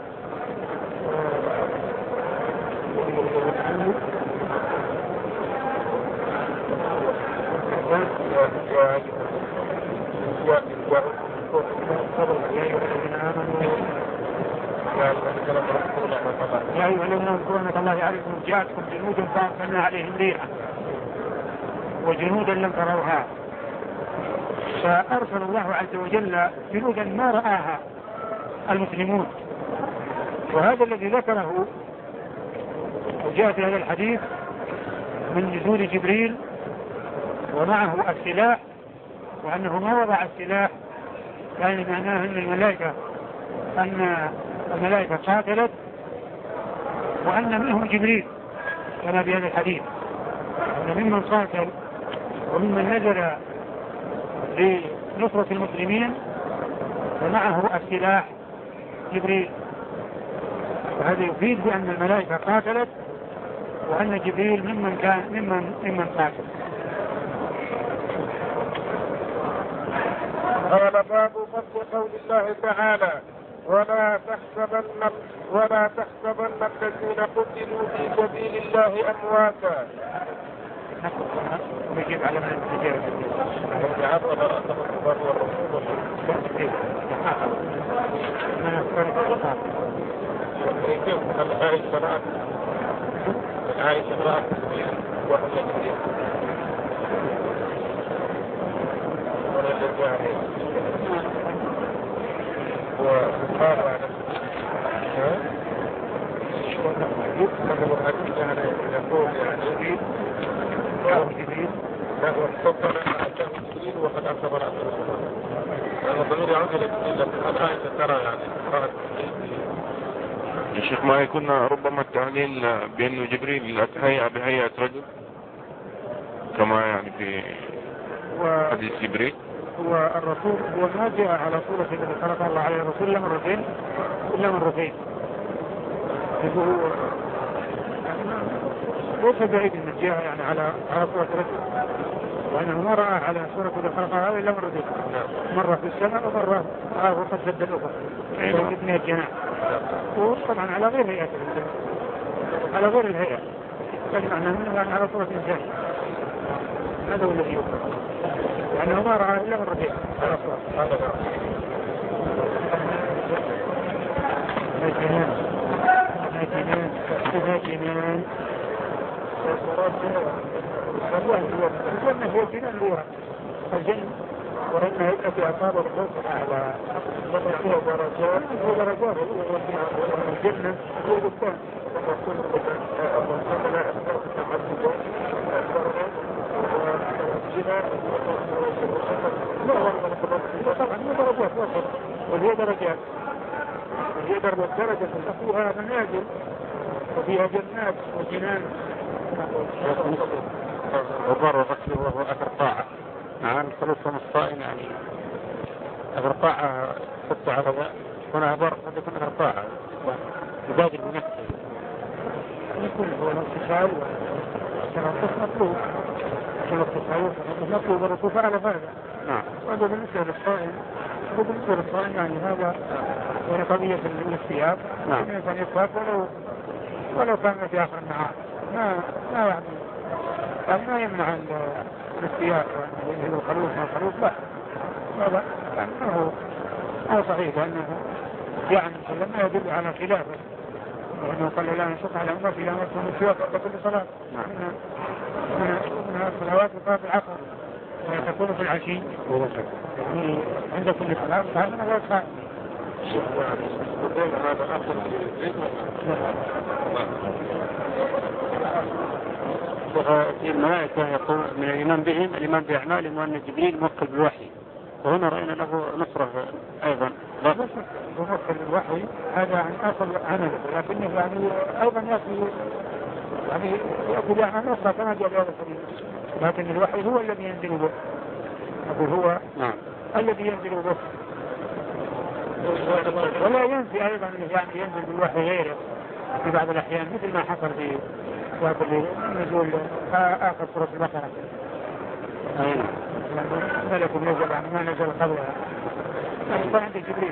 يا أيها الذين آمنوا اذكروا نعمة الله عليكم إذ جاءتكم جنود فأرسلنا عليهم ريحا وجنودا لم تروها. فأرسل الله عز وجل جنودا ما رآها المسلمون، وهذا الذي ذكره وجاء في هذا الحديث من نزول جبريل ومعه السلاح، وأنه ما وضع السلاح يعني معناه أن الملائكة قاتلت وأن منهم جبريل، كما في هذا الحديث أن ممن قاتل وممن نزل لنصرة المسلمين ومعه السلاح جبريل، وهذا يفيد بأن الملائكة قاتلت وأن جبريل ممن قاتل. قال باب فضل قول الله تعالى ولا تحسبن الذين قتلوا في سبيل الله أمواتا. نجيب على من التجارة يا شيخ ما يكون ربما التعليل بأنه جبريل هيئة بهيئة رجل كما يعني في حديث جبريل. هو الرسول هو ما جاء على صورة الذي خلق الله عليه الرسول إلا مرتين. ليس بعيد من جاء يعني على صورة رجل، وأنه ما رأى على صورة الذي خلق الله إلا مرتين، مرة في السماء ومرة وقد سد الأخرى عند ابن الجناح، وطبعا على غير هيئة على غير الهيئة، فالمعنى منه على صورة إنسان. هذا هو الذي يقول لأنه ما رأى إلا مرتين على صورة. جنان الجنة هي جنان لها الجنة، وإن هيئة أصاب الخوف على فيها درجات ودرجات. الجنة هي الثاني طبعا هي درجات وهي درجات، وهي درجة فيها منازل وفيها جنات وجنان. وبر غسله وهو أثر طاعة مع الخلوص من الصائم، يعني أثر طاعة ست على هنا بر قد يكون أثر طاعة يبادل بنفسه يكون هو الاتصال والتنقص مطلوب، الاتصال مطلوب الرسول فعل هذا. وهذا بالنسبة للصائم، وبالنسبة للصائم يعني هذا هي قضية الاستياب، الإنسان يصاب ولو كان في آخر النهار ما يمنع الاستياب يعني الخلوص ما الخلوص لا، هذا لأنه صحيح لأنه يعني لما يدل على خلافه، وأنه قال لا نشق على أمتي لا نصف السواك قبل كل صلاة من الصلوات وصلاة العصر وتكون في العشي يعني عند كل صلاة، فهذا غير صحيح. في الملائكة يقول من الإيمان بهم الإيمان بأعمالهم وأن جبريل موكل بالوحي، وهنا رأينا له نصرة أيضا. موكل بالوحي هذا عن أصل عمله، لكنه يعني أيضا يأتي بأعمال نصرة كما جاء بهذا الحديث، لكن الوحي هو الذي ينزل به، هو الذي ينزل به، ولا ينفي أيضا يعني ينزل بالوحي غيره في بعض الأحيان، مثل ما حصل في نزول آخر سورة البقرة ملك نزل عن ما نزل قبلها يكون عند جبريل.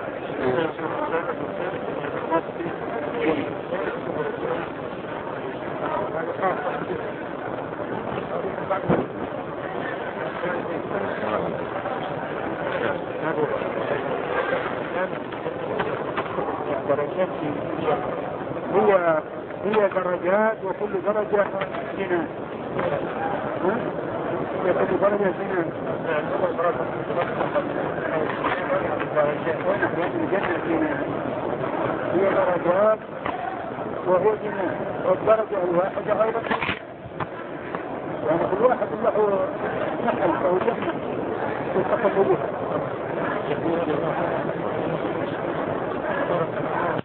هي درجات وكل درجة جنان، كل درجة جنان. هي درجات وهو جنان، والدرجة الواحدة أيضا يعني كل واحد له نحل أو جنة تتقل بها.